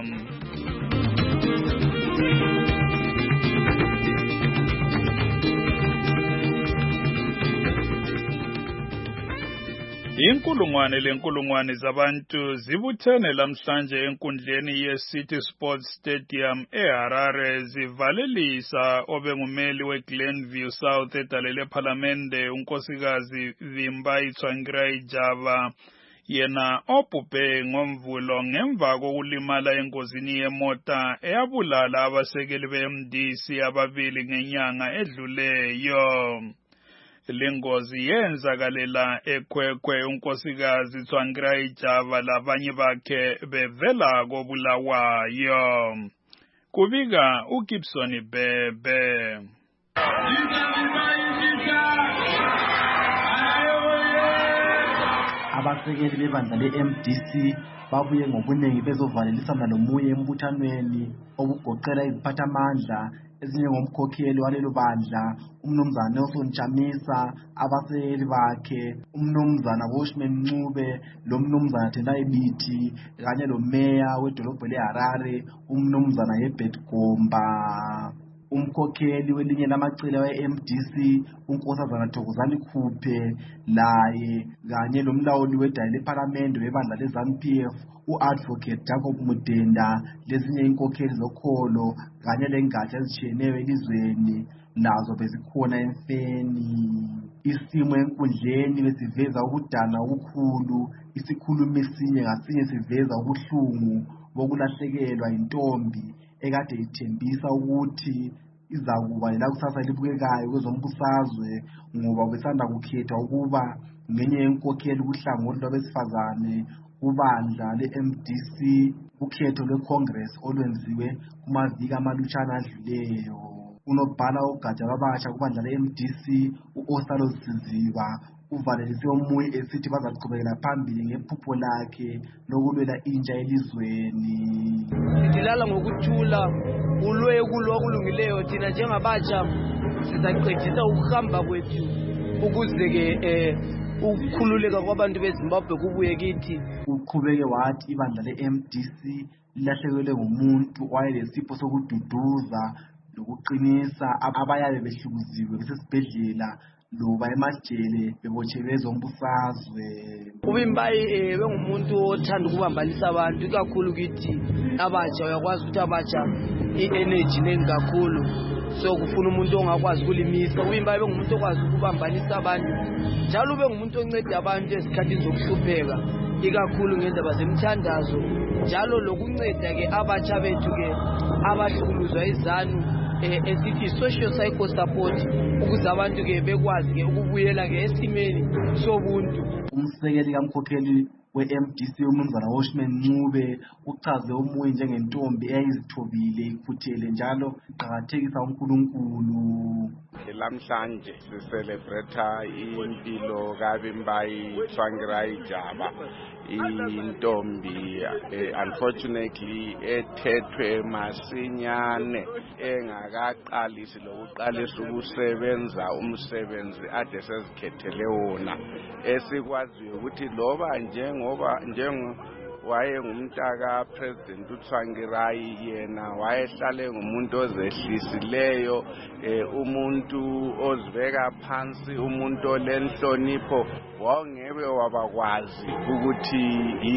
Inkulungwane zabantu zibuthene lamhlanje enkundleni yeCity Sports Stadium eHarare zivalelisa obengumeli weGlenview South edalele eParliamente unkosikazi Vimbayi Tsvangirai Java yena obhubhe ngomvulo ngemva kokulimala engozini yemota eyabulala abasekeli beMDC ababili ngenyanga edluleyo. Lengozi yenzakalela eKwekwe unkosikazi Tsvangirai Java labanye bakhe bevela koBulawayo. Kubika uGibson Bebe. Abasekeli bebandla leMDC babuye ngobuningi bezovalelisana lomunye embuthanweni obugoqela iziphathamandla ezinye ngomkhokheli walelo bandla umnumzana Nelson Chamisa, abasekeli bakhe umnumzana Washman Ncube lomnumzana Tendai Biti kanye lomeya wedolobho leHarare umnumzana Herbert Gomba. Umkhokheli welinye lamacele we-MDC unkosazana Thokozani Khuphe laye kanye lomlawuli wedale leParliament webandla leZANU-PF u-Advocate Jacob Mudenda lezinye inkokheli zokholo kanye lengatsha ezitshiyeneyo elizweni lazo bezikhona emfeni. Isimo enkundleni besiveza ukudana okukhulu, isikhulumi sinye ngasinye siveza ubuhlungu bokulahlekelwa intombi ekade ithembisa ukuthi izakuba elakusasa elibukekayo kwezombusazwe ngoba besanda kukhethwa ukuba ngenye yenkokheli kuhlangothi lwabesifazane kubandla le-MDC ukhetho lwe-Congress olwenziwe kumaviki amalutshana adluleyo. Unobhala ogatsha lwabasha kubandla le-MDC u-Osalo Siziba uvalelise omunye esithi bazaqhubekela phambili ngephupho lakhe lokulwela intsha elizweni. Silala ngokuthula ulwe kulwa kulungileyo thina njengabatsha sizaqedisa ukuhamba kwethu ukuze ke ukukhululeka kwabantu beZimbabwe kubuye kithi. Uqhubeke wathi ibandla le-MDC lilahlekelwe ngumuntu owayelesipho sokududuza lokuqinisa abayabe behlukuziwe besesibhedlela loba emajele bebotshelwe ezombusazwe. Ubimbayi bengumuntu othanda ukubambanisa abantu ikakhulu kithi abatsha. Uyakwazi ukuthi abatsha i-energy nengi kakhulu, so kufuna umuntu ongakwazi ukulimisa. Ubimbayi bengumuntu okwazi ukubambanisa abantu njalo bengumuntu onceda abantu ezikhathini zokuhlupheka ikakhulu ngendaba zemthandazo njalo lokunceda-ke abatsha bethu-ke abahlukuluzwa izanu esithi social psycho support ukuze abantu-ke bekwazi-ke ukubuyela-ke esimeni sobuntu. Umsekeli kamkhokheli we-MDC umnumzana Washman Ncube uchaze uMuyi njengentombi eyayizithobile ikhuthele njalo iqakathekisa uNkulunkulu. Lamhlanje sicelebrate impilo kaBimbayi Tsvangirai Jaba, intombi unfortunately ethethwe masinyane engakaqalisi lokuqalisa ukusebenza umsebenzi ade sezikhethele wona, esikwaziyo ukuthi loba njengoba wayengumntaka President uTsvangirai, yena wayehlale ngumuntu ozehlisileyo, umuntu ozibeka phansi, umuntu olenhlonipho. Wangebe wabakwazi ukuthi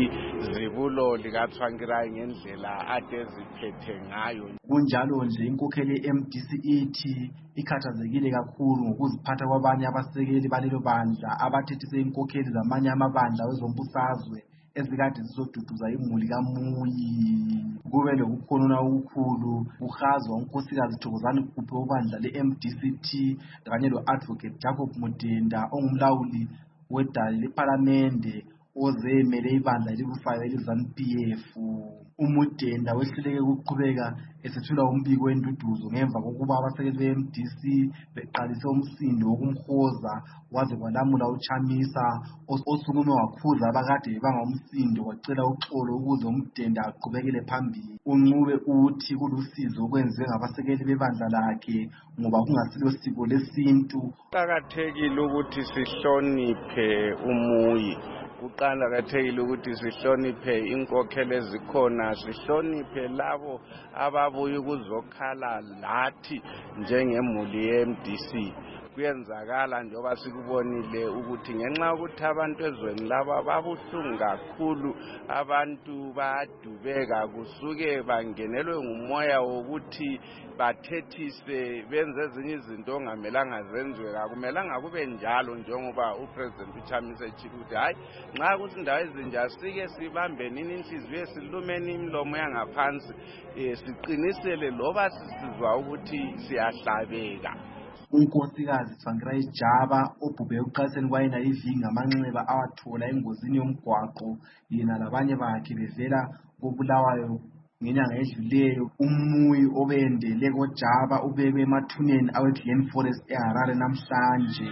izibulo likaTsvangirai ngendlela ade ziphethe ngayo. Kunjalo nje inkokheli ye-MDC ithi ikhathazekile kakhulu ngokuziphatha kwabanye abasekeli balelo bandla abathethise inkokheli zamanye amabandla wezombusazwe ezikade zizoduduza imuli kaMuyi. Kube lokukhonona okukhulu kuhazwa unkosikazi Thokozani Kuphe wobandla le-MDCT kanye lo-Advocate Jacob Mudenda ongumlawuli wedale lephalamende ozemele ibandla elibusayo eliZANU-PF. uMudenda wehluleke ukuqhubeka esethula umbiko wenduduzo ngemva kokuba abasekeli be-MDC beqalise umsindo wokumhoza waze kwalamula uChamisa osukume wakhuza abakade bangumsindo wacela uxolo ukuze uMudenda aqhubekele phambili. uNcube uthi kulusizo okwenziwe ngabasekeli bebandla lakhe ngoba kungasilo siko lesintu. Kuqakathekile ukuthi sihloniphe uMuyi, kuqakathekile ukuthi sihloniphe inkokhelo ezikhona, sihloniphe labo ababuya ukuzokhala lathi njengemuli ye-MDC. Kuyenzakala njengoba sikubonile ukuthi ngenxa yokuthi abantu ezweni laba babuhlungu kakhulu, abantu bayadubeka, kusuke bangenelwe ngumoya wokuthi bathethise benze ezinye izinto ongamelanga zenziwe. Akumelanga kube njalo njengoba uPresident uChamisa ethi ukuthi hayi nxa kuzindawo ezinje asike sibambeni inhliziyo silumeni imlomo yangaphansi, siqinisele loba sisizwa ukuthi siyahlabeka. Unkosikazi Tsvangirai Jaba obhubhe ekuqaliseni kwayena iviki ngamanxeba awathola engozini yomgwaqo yena labanye bakhe bevela koBulawayo ngenyanga edluleyo. uMuyi obendele koJaba ubekwe emathuneni aweGlen Forest eHarare namhlanje.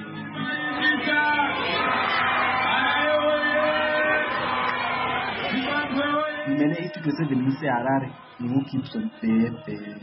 Ngimele istudio 7 eHarare nginguGibson Bebe.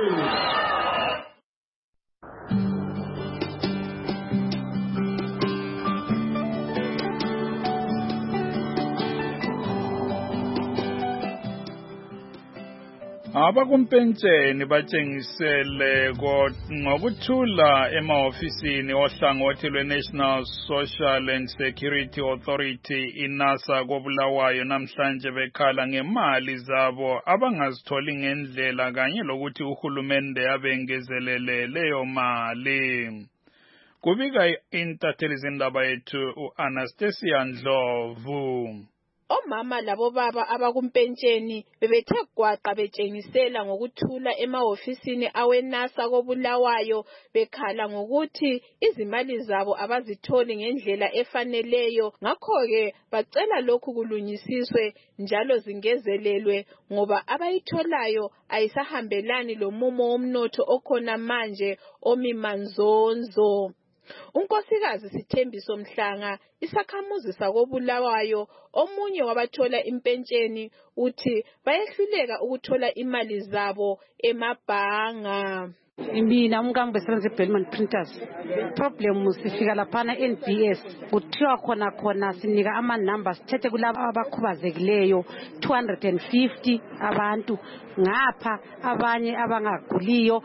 Abakumpentsheni batshengisele ngokuthula emahofisini ohlangothi lwe-National Social and Security Authority iNASA koBulawayo namhlanje bekhala ngemali zabo abangazitholi ngendlela kanye lokuthi uhulumende abengezelele leyo mali. Kubika intatheli zindaba yethu uAnastasia Ndlovu. Omama labo baba abakumpentsheni bebethe gwaqa betshengisela ngokuthula emahofisini aweNASA koBulawayo bekhala ngokuthi izimali zabo abazitholi ngendlela efaneleyo, ngakho-ke bacela lokhu kulunyisiswe njalo zingezelelwe ngoba abayitholayo ayisahambelani lomumo womnotho okhona manje omimanzonzo. Unkosikazi Sithembiso Mhlanga, isakhamuzi sakoBulawayo, omunye wabathola impentsheni, uthi bayehluleka ukuthola imali zabo emabhanga. Mina umkami besebenza eBellman Printers. Problem sifika laphana NBS kuthiwa khona sinika ama numbers thethe kulabo abakhubazekileyo 250 abantu ngapha abanye abangaguliyo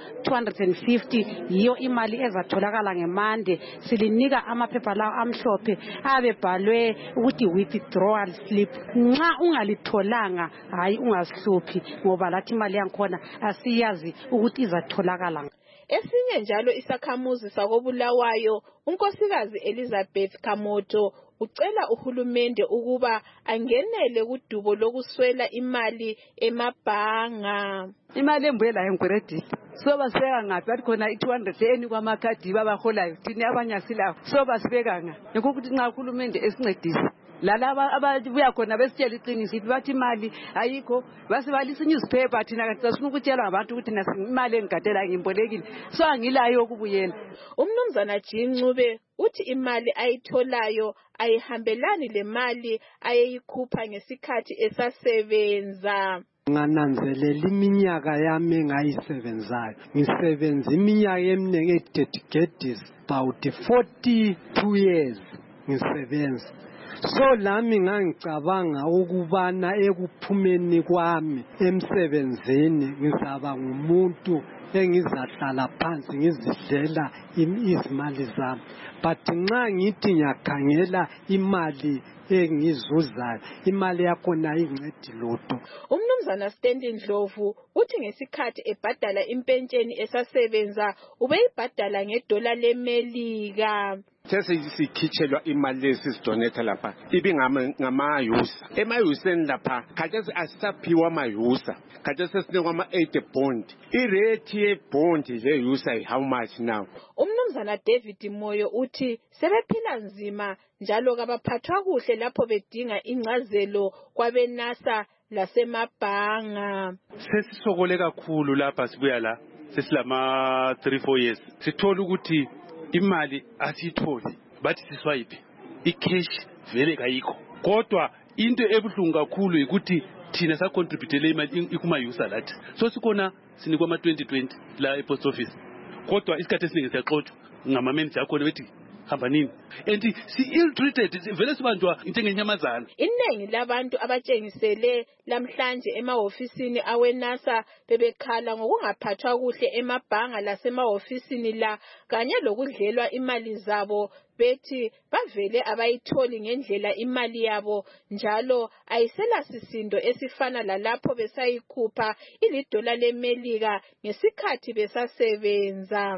250 yiyo imali ezatholakala ngemande silinika amaphepha lawo amhlophe abebhalwe ukuthi withdrawal slip nxa ungalitholanga hayi ungasihluphi ngoba lathi imali yankhona asiyazi ukuthi izatholakala. Esinye njalo isakhamuzi sakobulawayo unkosikazi Elizabeth Kamoto ucela uhulumende ukuba angenele kudubo lokuswela imali emabhanga. Imali embuye la enkweredile so basibeka ngaphi bathi khona i200 eni kwamakhadi babaholayo thina abanye asilawo so basibeka ngaphi ukuthi nxa uhulumende esincedise lalaba ababuya khona besitshela iqiniso bathi imali ayikho basibalisa newspaper thina kanti sifuna ukutshelwa abantu ukuthi imali engigadela ngimbolekile so angilayo ukubuyela. Umnumzana Jincube uthi imali ayitholayo ayihambelani le mali ayeyikhupha ngesikhathi esasebenza. Ngananzelela iminyaka yami engayisebenzayo ngisebenza iminyaka eminingi ededicated about 42 years ngisebenza. So lami ngangicabanga ukubana ekuphumeni kwami emsebenzini ngizaba ngumuntu engizahlala phansi ngizidlela izimali zami, but nxa ngithi ngiyakhangela imali engizuzayo imali yakhona ayincedi lutho. Umnumzana Stanley Ndlovu uthi ngesikhathi ebhadala impentsheni esasebenza ubeyibhadala $1 leMelika. Sesikhitshelwa imali lezi sidonetha lapha ibingamayusa emayuseni lapha khathesi asisaphiwa amayusa khathesi sinikwa ama-8 bond. Irate yebond leyusa how much now? Umnumzana David Moyo uthi sebephila nzima njalo kabaphathwa kuhle lapho bedinga incazelo kwabenasa lasemabhanga. Sesisokole kakhulu lapha sibuya la sesilama 3-4 years sithola ukuthi imali asiyitholi bathi siswipe icash vele kayikho kodwa into ebuhlungu kakhulu ukuthi thina sacontributele imali ikumayusa lathi so sikhona sinikwa ama-2020 la epost office kodwa isikhathi esiningi siyaxotsha ngamamanager akhona bethi hamba nini and si-ill treated vele sibanjwa into engenyamazana. Iningi labantu abatshengisele lamhlanje emahofisini awenasa bebekhala ngokungaphathwa kuhle emabhanga lasemahofisini la kanye lokudlelwa imali zabo bethi bavele abayitholi ngendlela imali yabo njalo ayisela sisindo esifana lalapho besayikhupha $1 leMelika ngesikhathi besasebenza.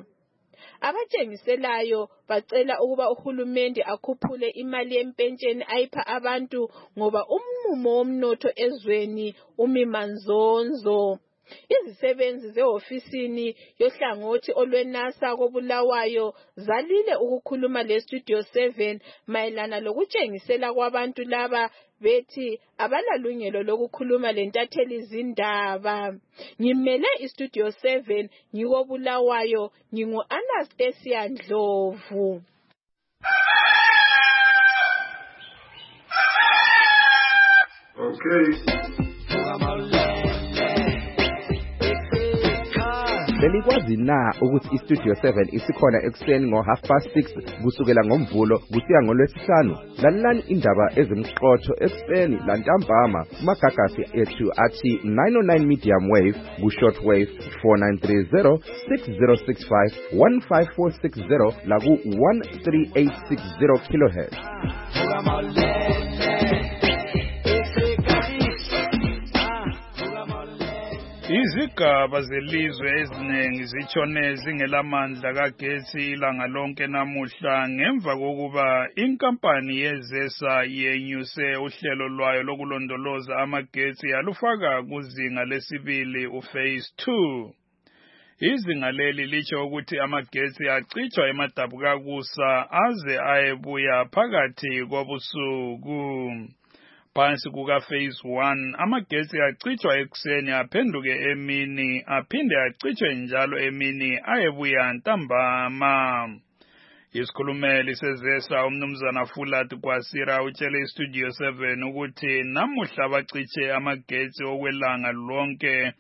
Abatshengiselayo bacela ukuba uhulumende akhuphule imali yempentsheni ayipha abantu ngoba umumo womnotho ezweni umimanzonzo. Izisebenzi zehofisini yohlangothi olwenasa kobulawayo zalile ukukhuluma leStudio 7 mayelana lokutshengisela kwabantu laba bethi abalalungelo lokukhuluma lentatheli zindaba. Ngimele iStudio 7 ngikobulawayo ngingu-Anastasia Ndlovu. Okay. Belikwazi na ukuthi iStudio 7 isikhona ekuseni ngo6:30 kusukela ngomvulo kusiya ngolwesihlanu? Lalelani indaba ezimxotho ekuseni lantambama kumagagasi ethu athi 909 medium wave ku-shortwave 4930 6065 15460 laku 13860 kHz. Izigaba zelizwe eziningi zitshone zingelamandla kagesi ilanga lonke namuhla ngemva kokuba inkampani yezesa yenyuse uhlelo lwayo lokulondoloza amagesi yalufaka kuzinga lesibili uphase 2. Izinga leli litsho ukuthi amagesi acitshwa emadabukakusa aze ayebuya phakathi kobusuku. Phansi kuka-phase 1, amagesi acitshwa ekuseni aphenduke emini, aphinde acitshwe njalo emini ayebuya ntambama. Isikhulumeli sezesa umnumzana Fulat Kwasira utshele iStudio 7 ukuthi namuhla bacitshe amagesi okwelanga lonke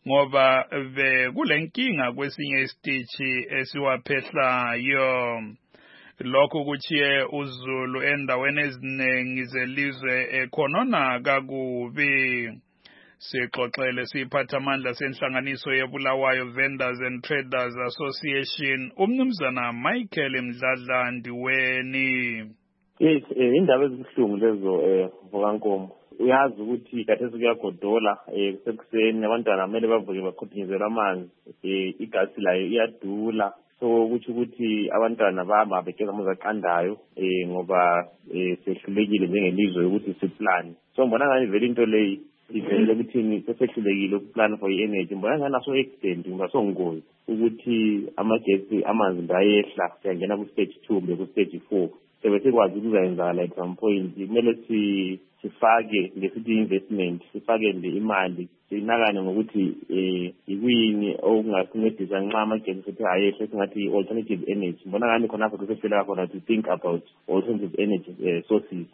ngoba bekulenkinga kwesinye isitishi esiwaphehlayo. Lokho kuchiye uZulu endaweni eziningi zelizwe ekhonona kakubi. Sixoxele siphathamandla senhlanganiso yeBulawayo Vendors and Traders Association umnumzana Michael Mdladla Ndiweni. Yes, indaba ezibuhlungu lezo Vukankomo. Uyazi ukuthi kade sekuyagodola kusekuseni abantwana kumele bavuke baqhuthunyezela amanzi, igasi layo iyadula. So ukuthi abantwana bahamba begeza amanzi aqandayo ngoba sehlulekile njengelizwe ukuthi siplan. So mbona ngani vele into leyi ivele ukuthi sehlulekile ukuplan for energy. Mbona ngani aso extend ngasongozi ukuthi amagesi amanzi ndayehla siyangena ku stage 2 mbe ku stage 4. Sebese kwazi ukuzayenzala at some point kumele sifake ngesithi investment, sifake nje imali sinakane ngokuthi ikuyini okungasincedisa nxa amagesi sethi ayehle singathi alternative energy. Mbona ngani khona lapho kusefela khona to think about alternative energy sources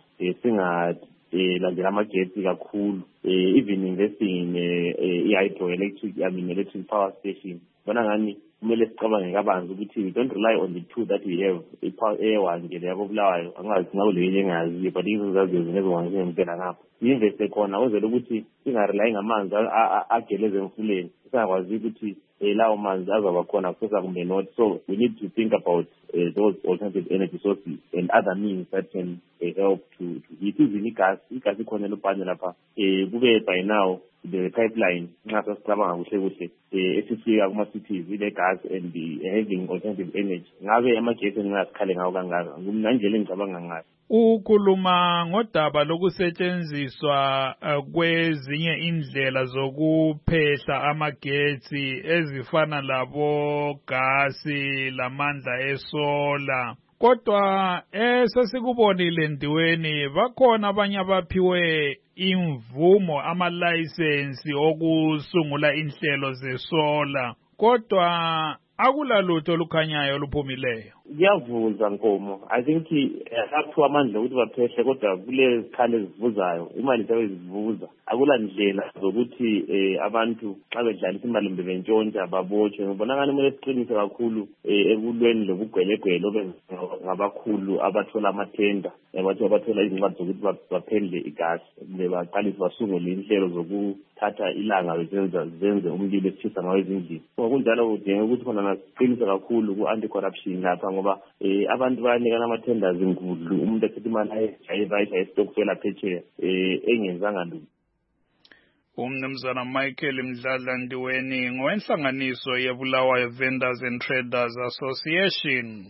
lanjela amagesi kakhulu, even investing in hydroelectric electric power station. Mbona ngani kumele sicabange kabanzi ukuthi we don't rely on the two that we have, one nje yabo Bulawayo angazi ngawuleyo engazi but izozaziyo zinezongazi ngempela ngapha investe khona uzele ukuthi singarely ngamanzi ageleze emfuleni, singakwazi ukuthi lawo manzi azaba khona kusa kumbe not. So we need to think about those alternative energy sources and other means that can help to using gas ikhona lopane lapha kube by now the pipeline nxa sasicabanga kuhle esifika kuma cities ile gas and having alternative energy. Ngabe amagesi ngasikhale ngawo kangaka ngumnandlela engicabanga ngayo. Ukhuluma ngodaba lokusetshenziswa kwezinye indlela zokuphehla amagesi ezifana labo gasi lamandla esola. Kodwa sesikubonile Ndiweni bakhona abanye abaphiwe imvumo ama-license okusungula inhlelo zesola, kodwa akulalutho olukhanyayo oluphumileyo. Kuyavuza Nkomo, I think akuthiwa amandla ukuthi baphehle kodwa kule zikhali ezivuzayo imali zabe zivuza. Akula ndlela zokuthi abantu xa bedlalisa imali mbe bentshontsha babotshwe. Ngibona ngani kumele siqinise kakhulu ekulweni lobugwelegwele obenziwa ngabakhulu abathola amathenda, abathi abathola izincwadi zokuthi baphendle igasi baqalise basungule inhlelo zokuthatha ilanga bezenze umlilo esithisa ngawo ezindlini. Ngokunjalo kudinga ukuthi khona nasiqinise kakhulu ku-anti-corruption lapha ngoba abantu bayanikana ama-tenders inkulu, umuntu ethethe imali ayishaye esitokfela phetsheya engenzanga lutho. Umnumzana Michael Mdladla Ndiweni ngowenhlanganiso yeBulawayo Vendors and Traders Association.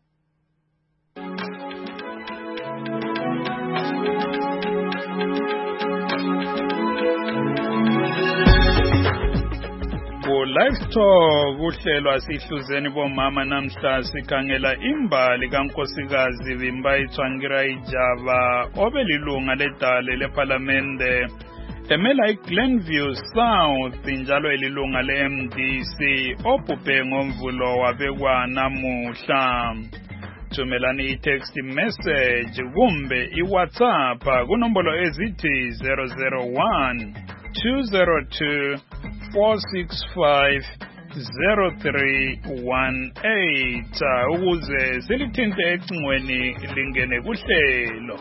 Livestock uhlelo sihluzeni bomama namhla sikhangela imbali kaNkosikazi Vimbayi Tsvangirai Java obelilunga ledale leParliamente emela iGlenview South njalo elilunga leMDC obhubhe ngomvulo wabekwa namuhla. Thumelani i-text message kumbe iWhatsApp kunombolo ezithi 001 202 465-0318 ukuze silithinte ecingweni lingene kuhlelo.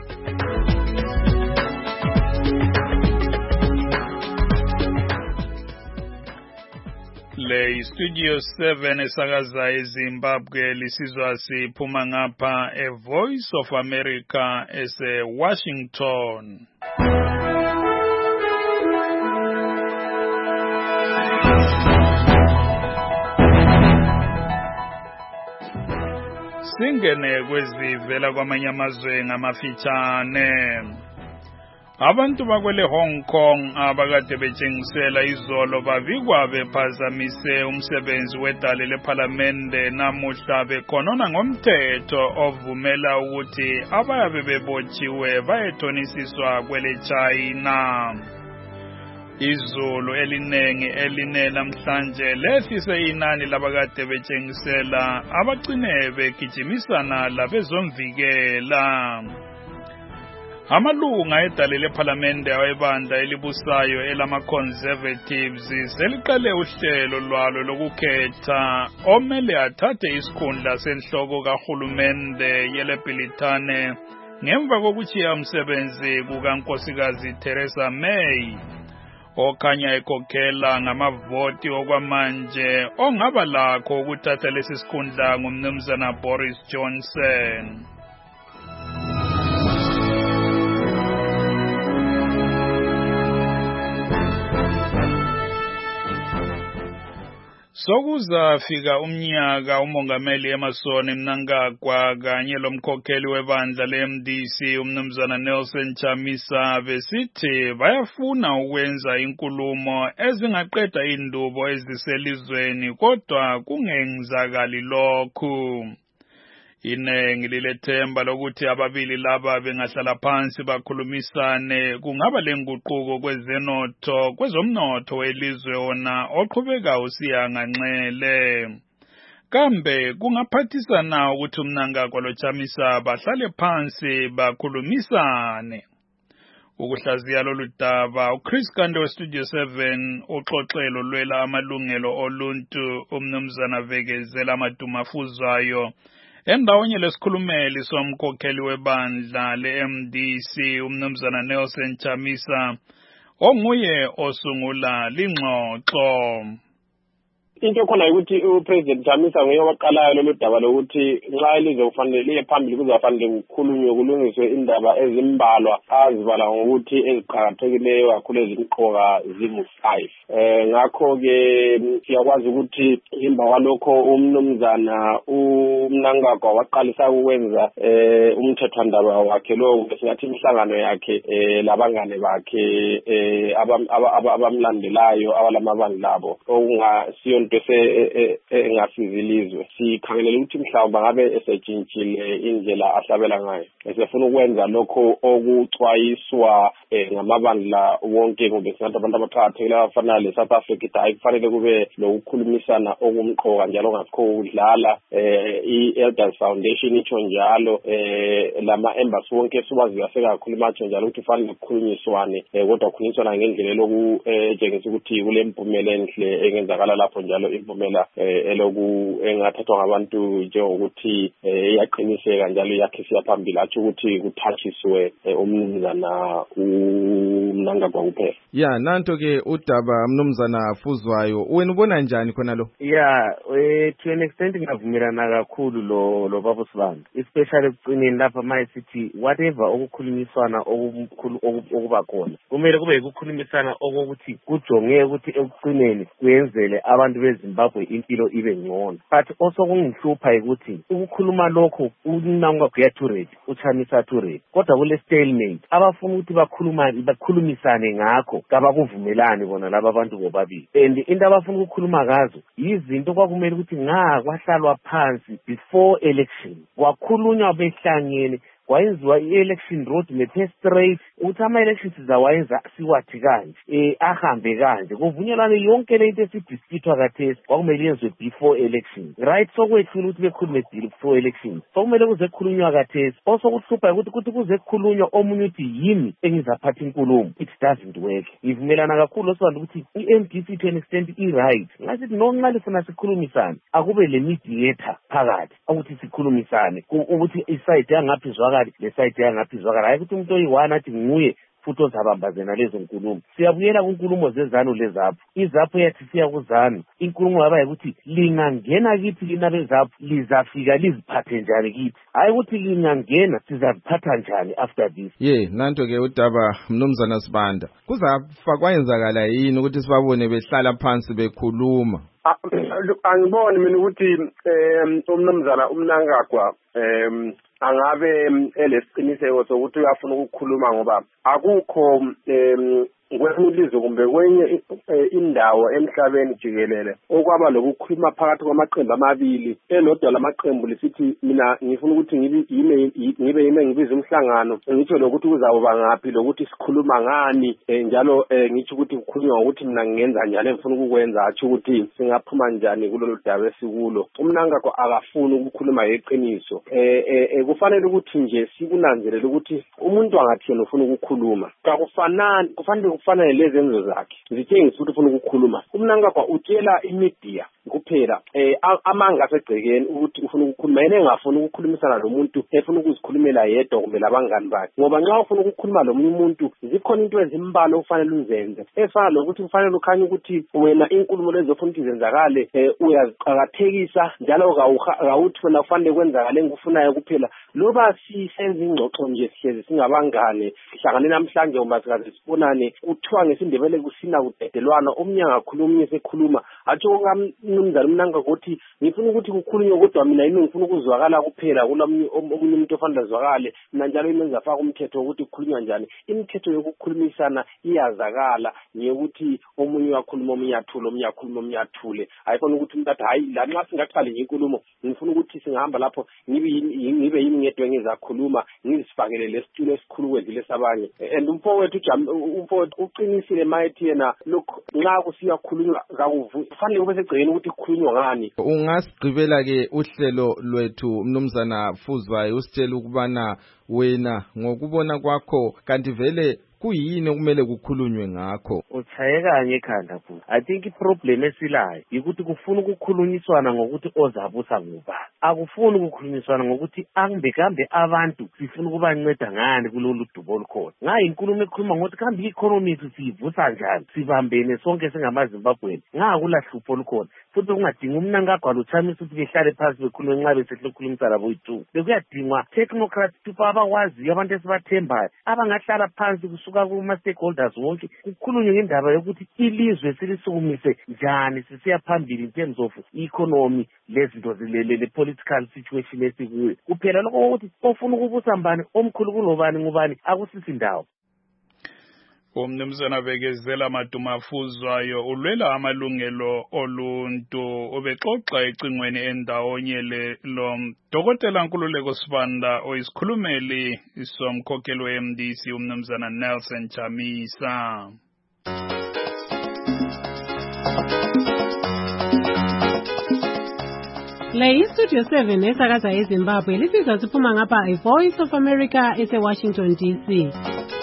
Le Studio 7 esakaza eZimbabwe lisizwa siphuma ngapha Voice of America Washington. Singene kwezivela kwamanye amazwe ngamafitshane. Abantu bakwele Hong Kong abakade betshengisela izolo bavikwa bephazamise umsebenzi wedale leParliamente namuhla bekhonona ngomthetho ovumela ukuthi abayabe bebotshiwe bayethonisiswa kwele China. Izulu elinengi eline namhlanje lehlise inani labakade betshengisela abagcine begijimisana labezomvikela. Amalunga edale lephalamende awebandla elibusayo elama-Conservatives seliqale uhlelo lwalo lokukhetha omele athathe isikhundla senhloko kahulumende yeleBrithani ngemva kokutshiya umsebenzi kukankosikazi Theresa May, okhanya ekhokhela ngamavoti okwamanje ongaba lakho ukuthatha lesi sikhundla ngumnumzana Boris Johnson. Sokuzafika umnyaka umongameli Emmerson Mnangagwa kanye lomkhokheli webandla le-MDC umnumzana Nelson Chamisa besithi bayafuna ukwenza inkulumo ezingaqeda indubo eziselizweni kodwa kungenzakali lokhu. Inengi lilethemba lokuthi ababili laba bengahlala phansi bakhulumisane kungaba lenguquko kwezomnotho welizwe ona oqhubeka usiyanganxele. Kambe kungaphathisana ukuthi uMnangagwa loChamisa bahlale phansi bakhulumisane. Ukuhlaziya lolu daba uChris Kande weStudio 7 uxoxelo lwela amalungelo oluntu umnumzana Vekezela Madumafuzwayo endawonye lesikhulumeli somkhokheli webandla le-MDC umnumzana Nelson Chamisa onguye osungula lingxoxo. Into khona ukuthi uPresident Chamisa nguye waqalayo lolu daba lokuthi nxa ilizwe kufanele liye phambili kuzafanele kukhulunywe kulungiswe indaba ezimbalwa azibala ngokuthi eziqhakathekileyo kakhulu ezimqoka zingu-5. Ngakho-ke siyakwazi ukuthi emva kwalokho umnumzana uMnangagwa waqalisa ukwenza umthethwandaba wakhe lo singathi imihlangano yakhe labangane bakhe abamlandelayo abalamabandla abo okungasiyo engasiza ilizwe. Sikhangelela ukuthi mhlawumbe ngabe esetshintshile indlela ahlabela ngayo. Esefuna ukwenza lokho okuxwayiswa ngamabandla wonke ngoba singathi abantu abaqhakathekile abafana le-South Africa hayi kufanele kube lokukhulumisana okumqoka njalo ngakho ukudlala. I-Elders Foundation itsho njalo lama-embassy wonke siwaziyo asekakhuluma atsho njalo ukuthi kufanele kukhulunyiswane kodwa kukhulunyiswana ngendlela elokutshengisa ukuthi kule mpumela enhle engenzakala lapho njalo impumela eloku engathathwa ngabantu njengokuthi iyaqiniseka njalo iyakhisiya phambili athi ukuthi kuthathiswe umnumzana uMnangagwa kuphela. Ya nanto ke udaba mnumzana Fuzwayo wena ubona njani khona lo? Yeah, to an extent ngavumelana kakhulu lo baba Sibanda, especially ekucineni lapha mayisithi whatever okukhulunyiswana okukhulu okuba khona kumele kube ukukhulumisana okokuthi kujonge ukuthi ekucineni kuyenzele abantu beZimbabwe impilo ibe ngcono. But also kungihlupha ukuthi ukukhuluma lokho uNangagwa uyathuredi uChamisa thuredi kodwa kule stalemate abafuna ukuthi bakhulumisane ngakho kabakuvumelani bona laba abantu bobabili. And into abafuna ukukhuluma ngazo izinto kwakumele ukuthi kwahlalwa phansi before election kwakhulunywa behlangene kwayenziwa i-election road map straight ukuthi ama-elections sizawayenza siwathi kanje ahambe kanje kuvunyelwane yonke le into esidiskithwa kathesi kwakumele yenziwe before election right. Sokwethula ukuthi bekhulume before election sokumele kuze kukhulunywa kathesi osokuhlupha ukuthi kuze kukhulunywa omunye uthi yimi engizaphatha inkulumo. It doesn't work. Ngivumelana kakhulu osibanda ukuthi i-MDC to an extent i-right ngasithi nonxa lifuna sikhulumisane akube le mediator phakathi ukuthi sikhulumisane ukuthi iside yangaphezulu lesayidi yangaphizwakala hayi ukuthi umuntu oyi-1 athi nguye futhi ozabambazena lezo nkulumo. Siyabuyela kunkulumo zezanu lezapho izapho yathi siya kuzanu inkulumo yaba ukuthi lingangena kithi lina bezapho lizafika liziphathe njani kithi hayi ukuthi lingangena sizaziphatha njani after this. Nanto ke udaba mnumzana Sibanda kuzafa kwayenzakala yini ukuthi sibabone behlala phansi bekhuluma? Angiboni mina ukuthi umnumzana uMnangagwa angabe elesiqiniseko sokuthi uyafuna ukukhuluma ngoba akukho kwesinye ilizwe kumbe kwenye indawo emhlabeni jikelele okwaba lokukhuluma phakathi kwamaqembu amabili elodwa lamaqembu lisithi mina ngifuna ukuthi ngibe ngibiza umhlangano ngitsho lokuthi uzawuba ngaphi lokuthi sikhuluma ngani njalo ngitsho ukuthi kukhulunywa ngokuthi mina ngingenza njani engifuna ukukwenza athi ukuthi singaphuma njani kulolu daba esikulo. UMnangagwa akafuni ukukhuluma ngeqiniso kufanele ukuthi nje sikunanzelele ukuthi umuntu angathina ufuna ukukhuluma kufanele kufanele lezenzo zakhe zitshengisa ukuthi ufuna ukukhuluma. Umnankagwa utshela imedia kuphela amanga asegcekeni ukuthi ufuna ukukhuluma, yena engafuni ukukhulumisana lomuntu efuna ukuzikhulumela yedwa kumbe labangani bakhe, ngoba nxa ufuna ukukhuluma lomunye umuntu zikhona into ezimbalo ufanele uzenze, efana lokuthi kufanele ukhanye ukuthi wena inkulumo lezo ofuna ukuthi zenzakale uyaziqakathekisa njalo awuthi wena kufanele kwenzakale engikufunayo kuphela. Loba sisenza ingxoxo nje sihlezi singabangane sihlangane namhlanje umasikazi sibonane kuthiwa ngesindebele kusina kudedelwana omunye angakhuluma sekhuluma atsho umnumzana umnanga ukuthi ngifuna ukuthi kukhulunywe kodwa mina yini ngifuna ukuzwakala kuphela omunye umuntu ofanele azwakale. Mina njalo imenza faka umthetho ukuthi kukhulunywa njani. Imithetho yokukhulumisana iyazakala ngeyokuthi omunye uyakhuluma omunye athule omunye akhuluma omunye athule. Ayifuna ukuthi umuntu athi hayi la nxa singaqali nje inkulumo ngifuna ukuthi singahamba lapho ngibe yimi ngedwe ngizakhuluma ngizifakele lesitulo esikhulu kwedlule sabanye. And umfowethu uqinisile mayethi yena lokho nxa kusiyakhulunywa kufanele kube segcekeni ukuthi kukhulunywa ngani. Ungasigqibela ke uhlelo lwethu Mnumzana Fuzwayo usitshela ukubana wena ngokubona kwakho kanti vele kuyini okumele kukhulunywe ngakho? Uchayeka ngekhanda futhi. I think iproblem esilayo ukuthi kufuna ukukhulunyiswana ngokuthi ozabusa ngubani. Akufuni ukukhulunyiswana ngokuthi angibekambe abantu sifuna ukubanceda ngani kulolu dubo olukhona. Ngayi inkulumo ekhuluma ngokuthi kambe i-economy siyivusa njani sibambene sonke singamaZimbabweni. Ngakula hlupho olukhona. Futhi kungadinga umnankagwa luthamisa ukuthi behlale phansi bekhulume nxa besekhulumisa labo yitu. Bekuyadingwa technocrats people abawaziyo abantu esibathembayo abangahlala phansi kusuka kuma-stakeholders wonke kukhulunywe ngendaba yokuthi ilizwe silisukumise njani sisiya phambili in terms of economy lezinto le political situation esikuyo. Kuphela lokho ukuthi ofuna ukubusa mbani omkhulu kulobani ngubani akusisi ndawo. Umnumzana Bekezela Maduma Fuzwayo ulwela amalungelo oluntu ubexoxa ecingweni endawonye lo Dokotela Nkululeko Sibanda oyisikhulumeli somkhokheli we-MDC umnumzana Nelson Chamisa. Le Studio 7 esakaza eZimbabwe lisizwa siphuma ngapha iVoice of America ese-Washington DC.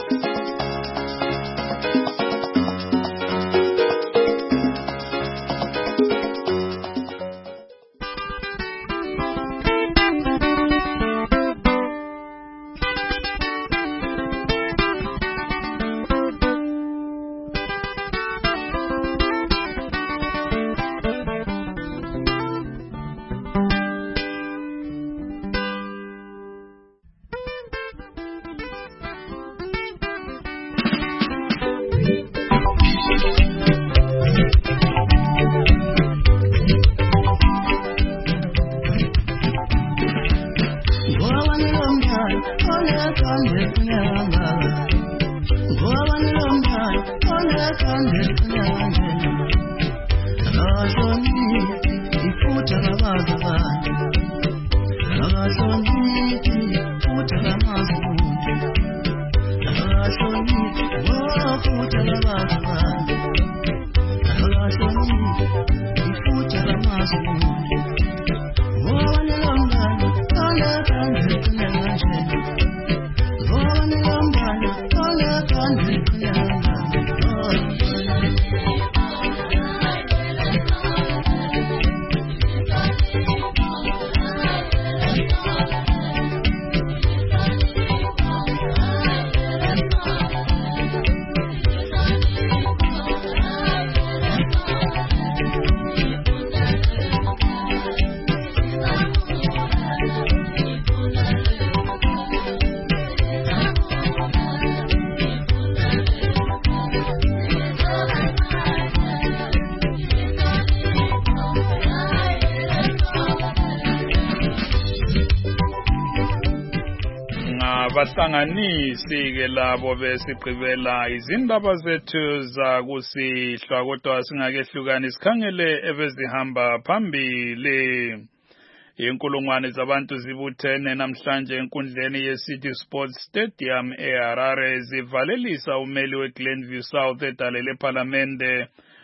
Bahlanganisi ke labo besigqibela izindaba zethu zakusihlwa kodwa singakehlukani sikhangele ebezihamba phambili. Inkulungwane zabantu zibuthene namhlanje enkundleni yeCity Sports Stadium eHarare zivalelisa umeli weGlenview South edale lephalamende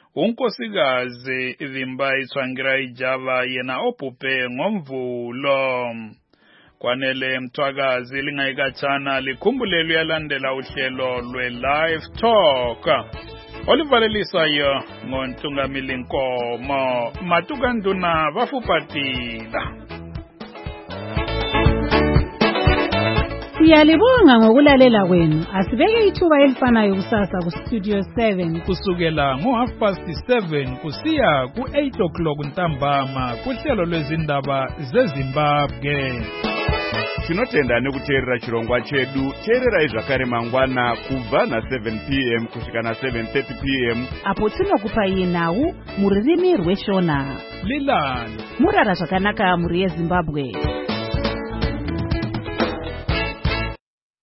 unkosikazi Vimbai Tsvangirai Java yena obhubhe ngomvulo. kwanele mthwakazi lingayikatshana likhumbulelo yalandela uhlelo lwe-Live Talk olivalelisayo ngontungamili Nkomo Matukanduna Bafupatila. Siyalibonga ngokulalela kwenu. Asibeke ithuba elifanayo kusasa ku Studio 7 kusukela ngo7:30 kusiya ku8 ntambama kuhlelo lwezindaba zeZimbabwe. Tinotenda nekuteerera chirongwa chedu. Teererai zvakare mangwana kubva na7 p.m. kusvika na7:30 p.m. apo tinokupai nhau muririmi rweshona. Lilani murara zvakanaka muri yeZimbabwe.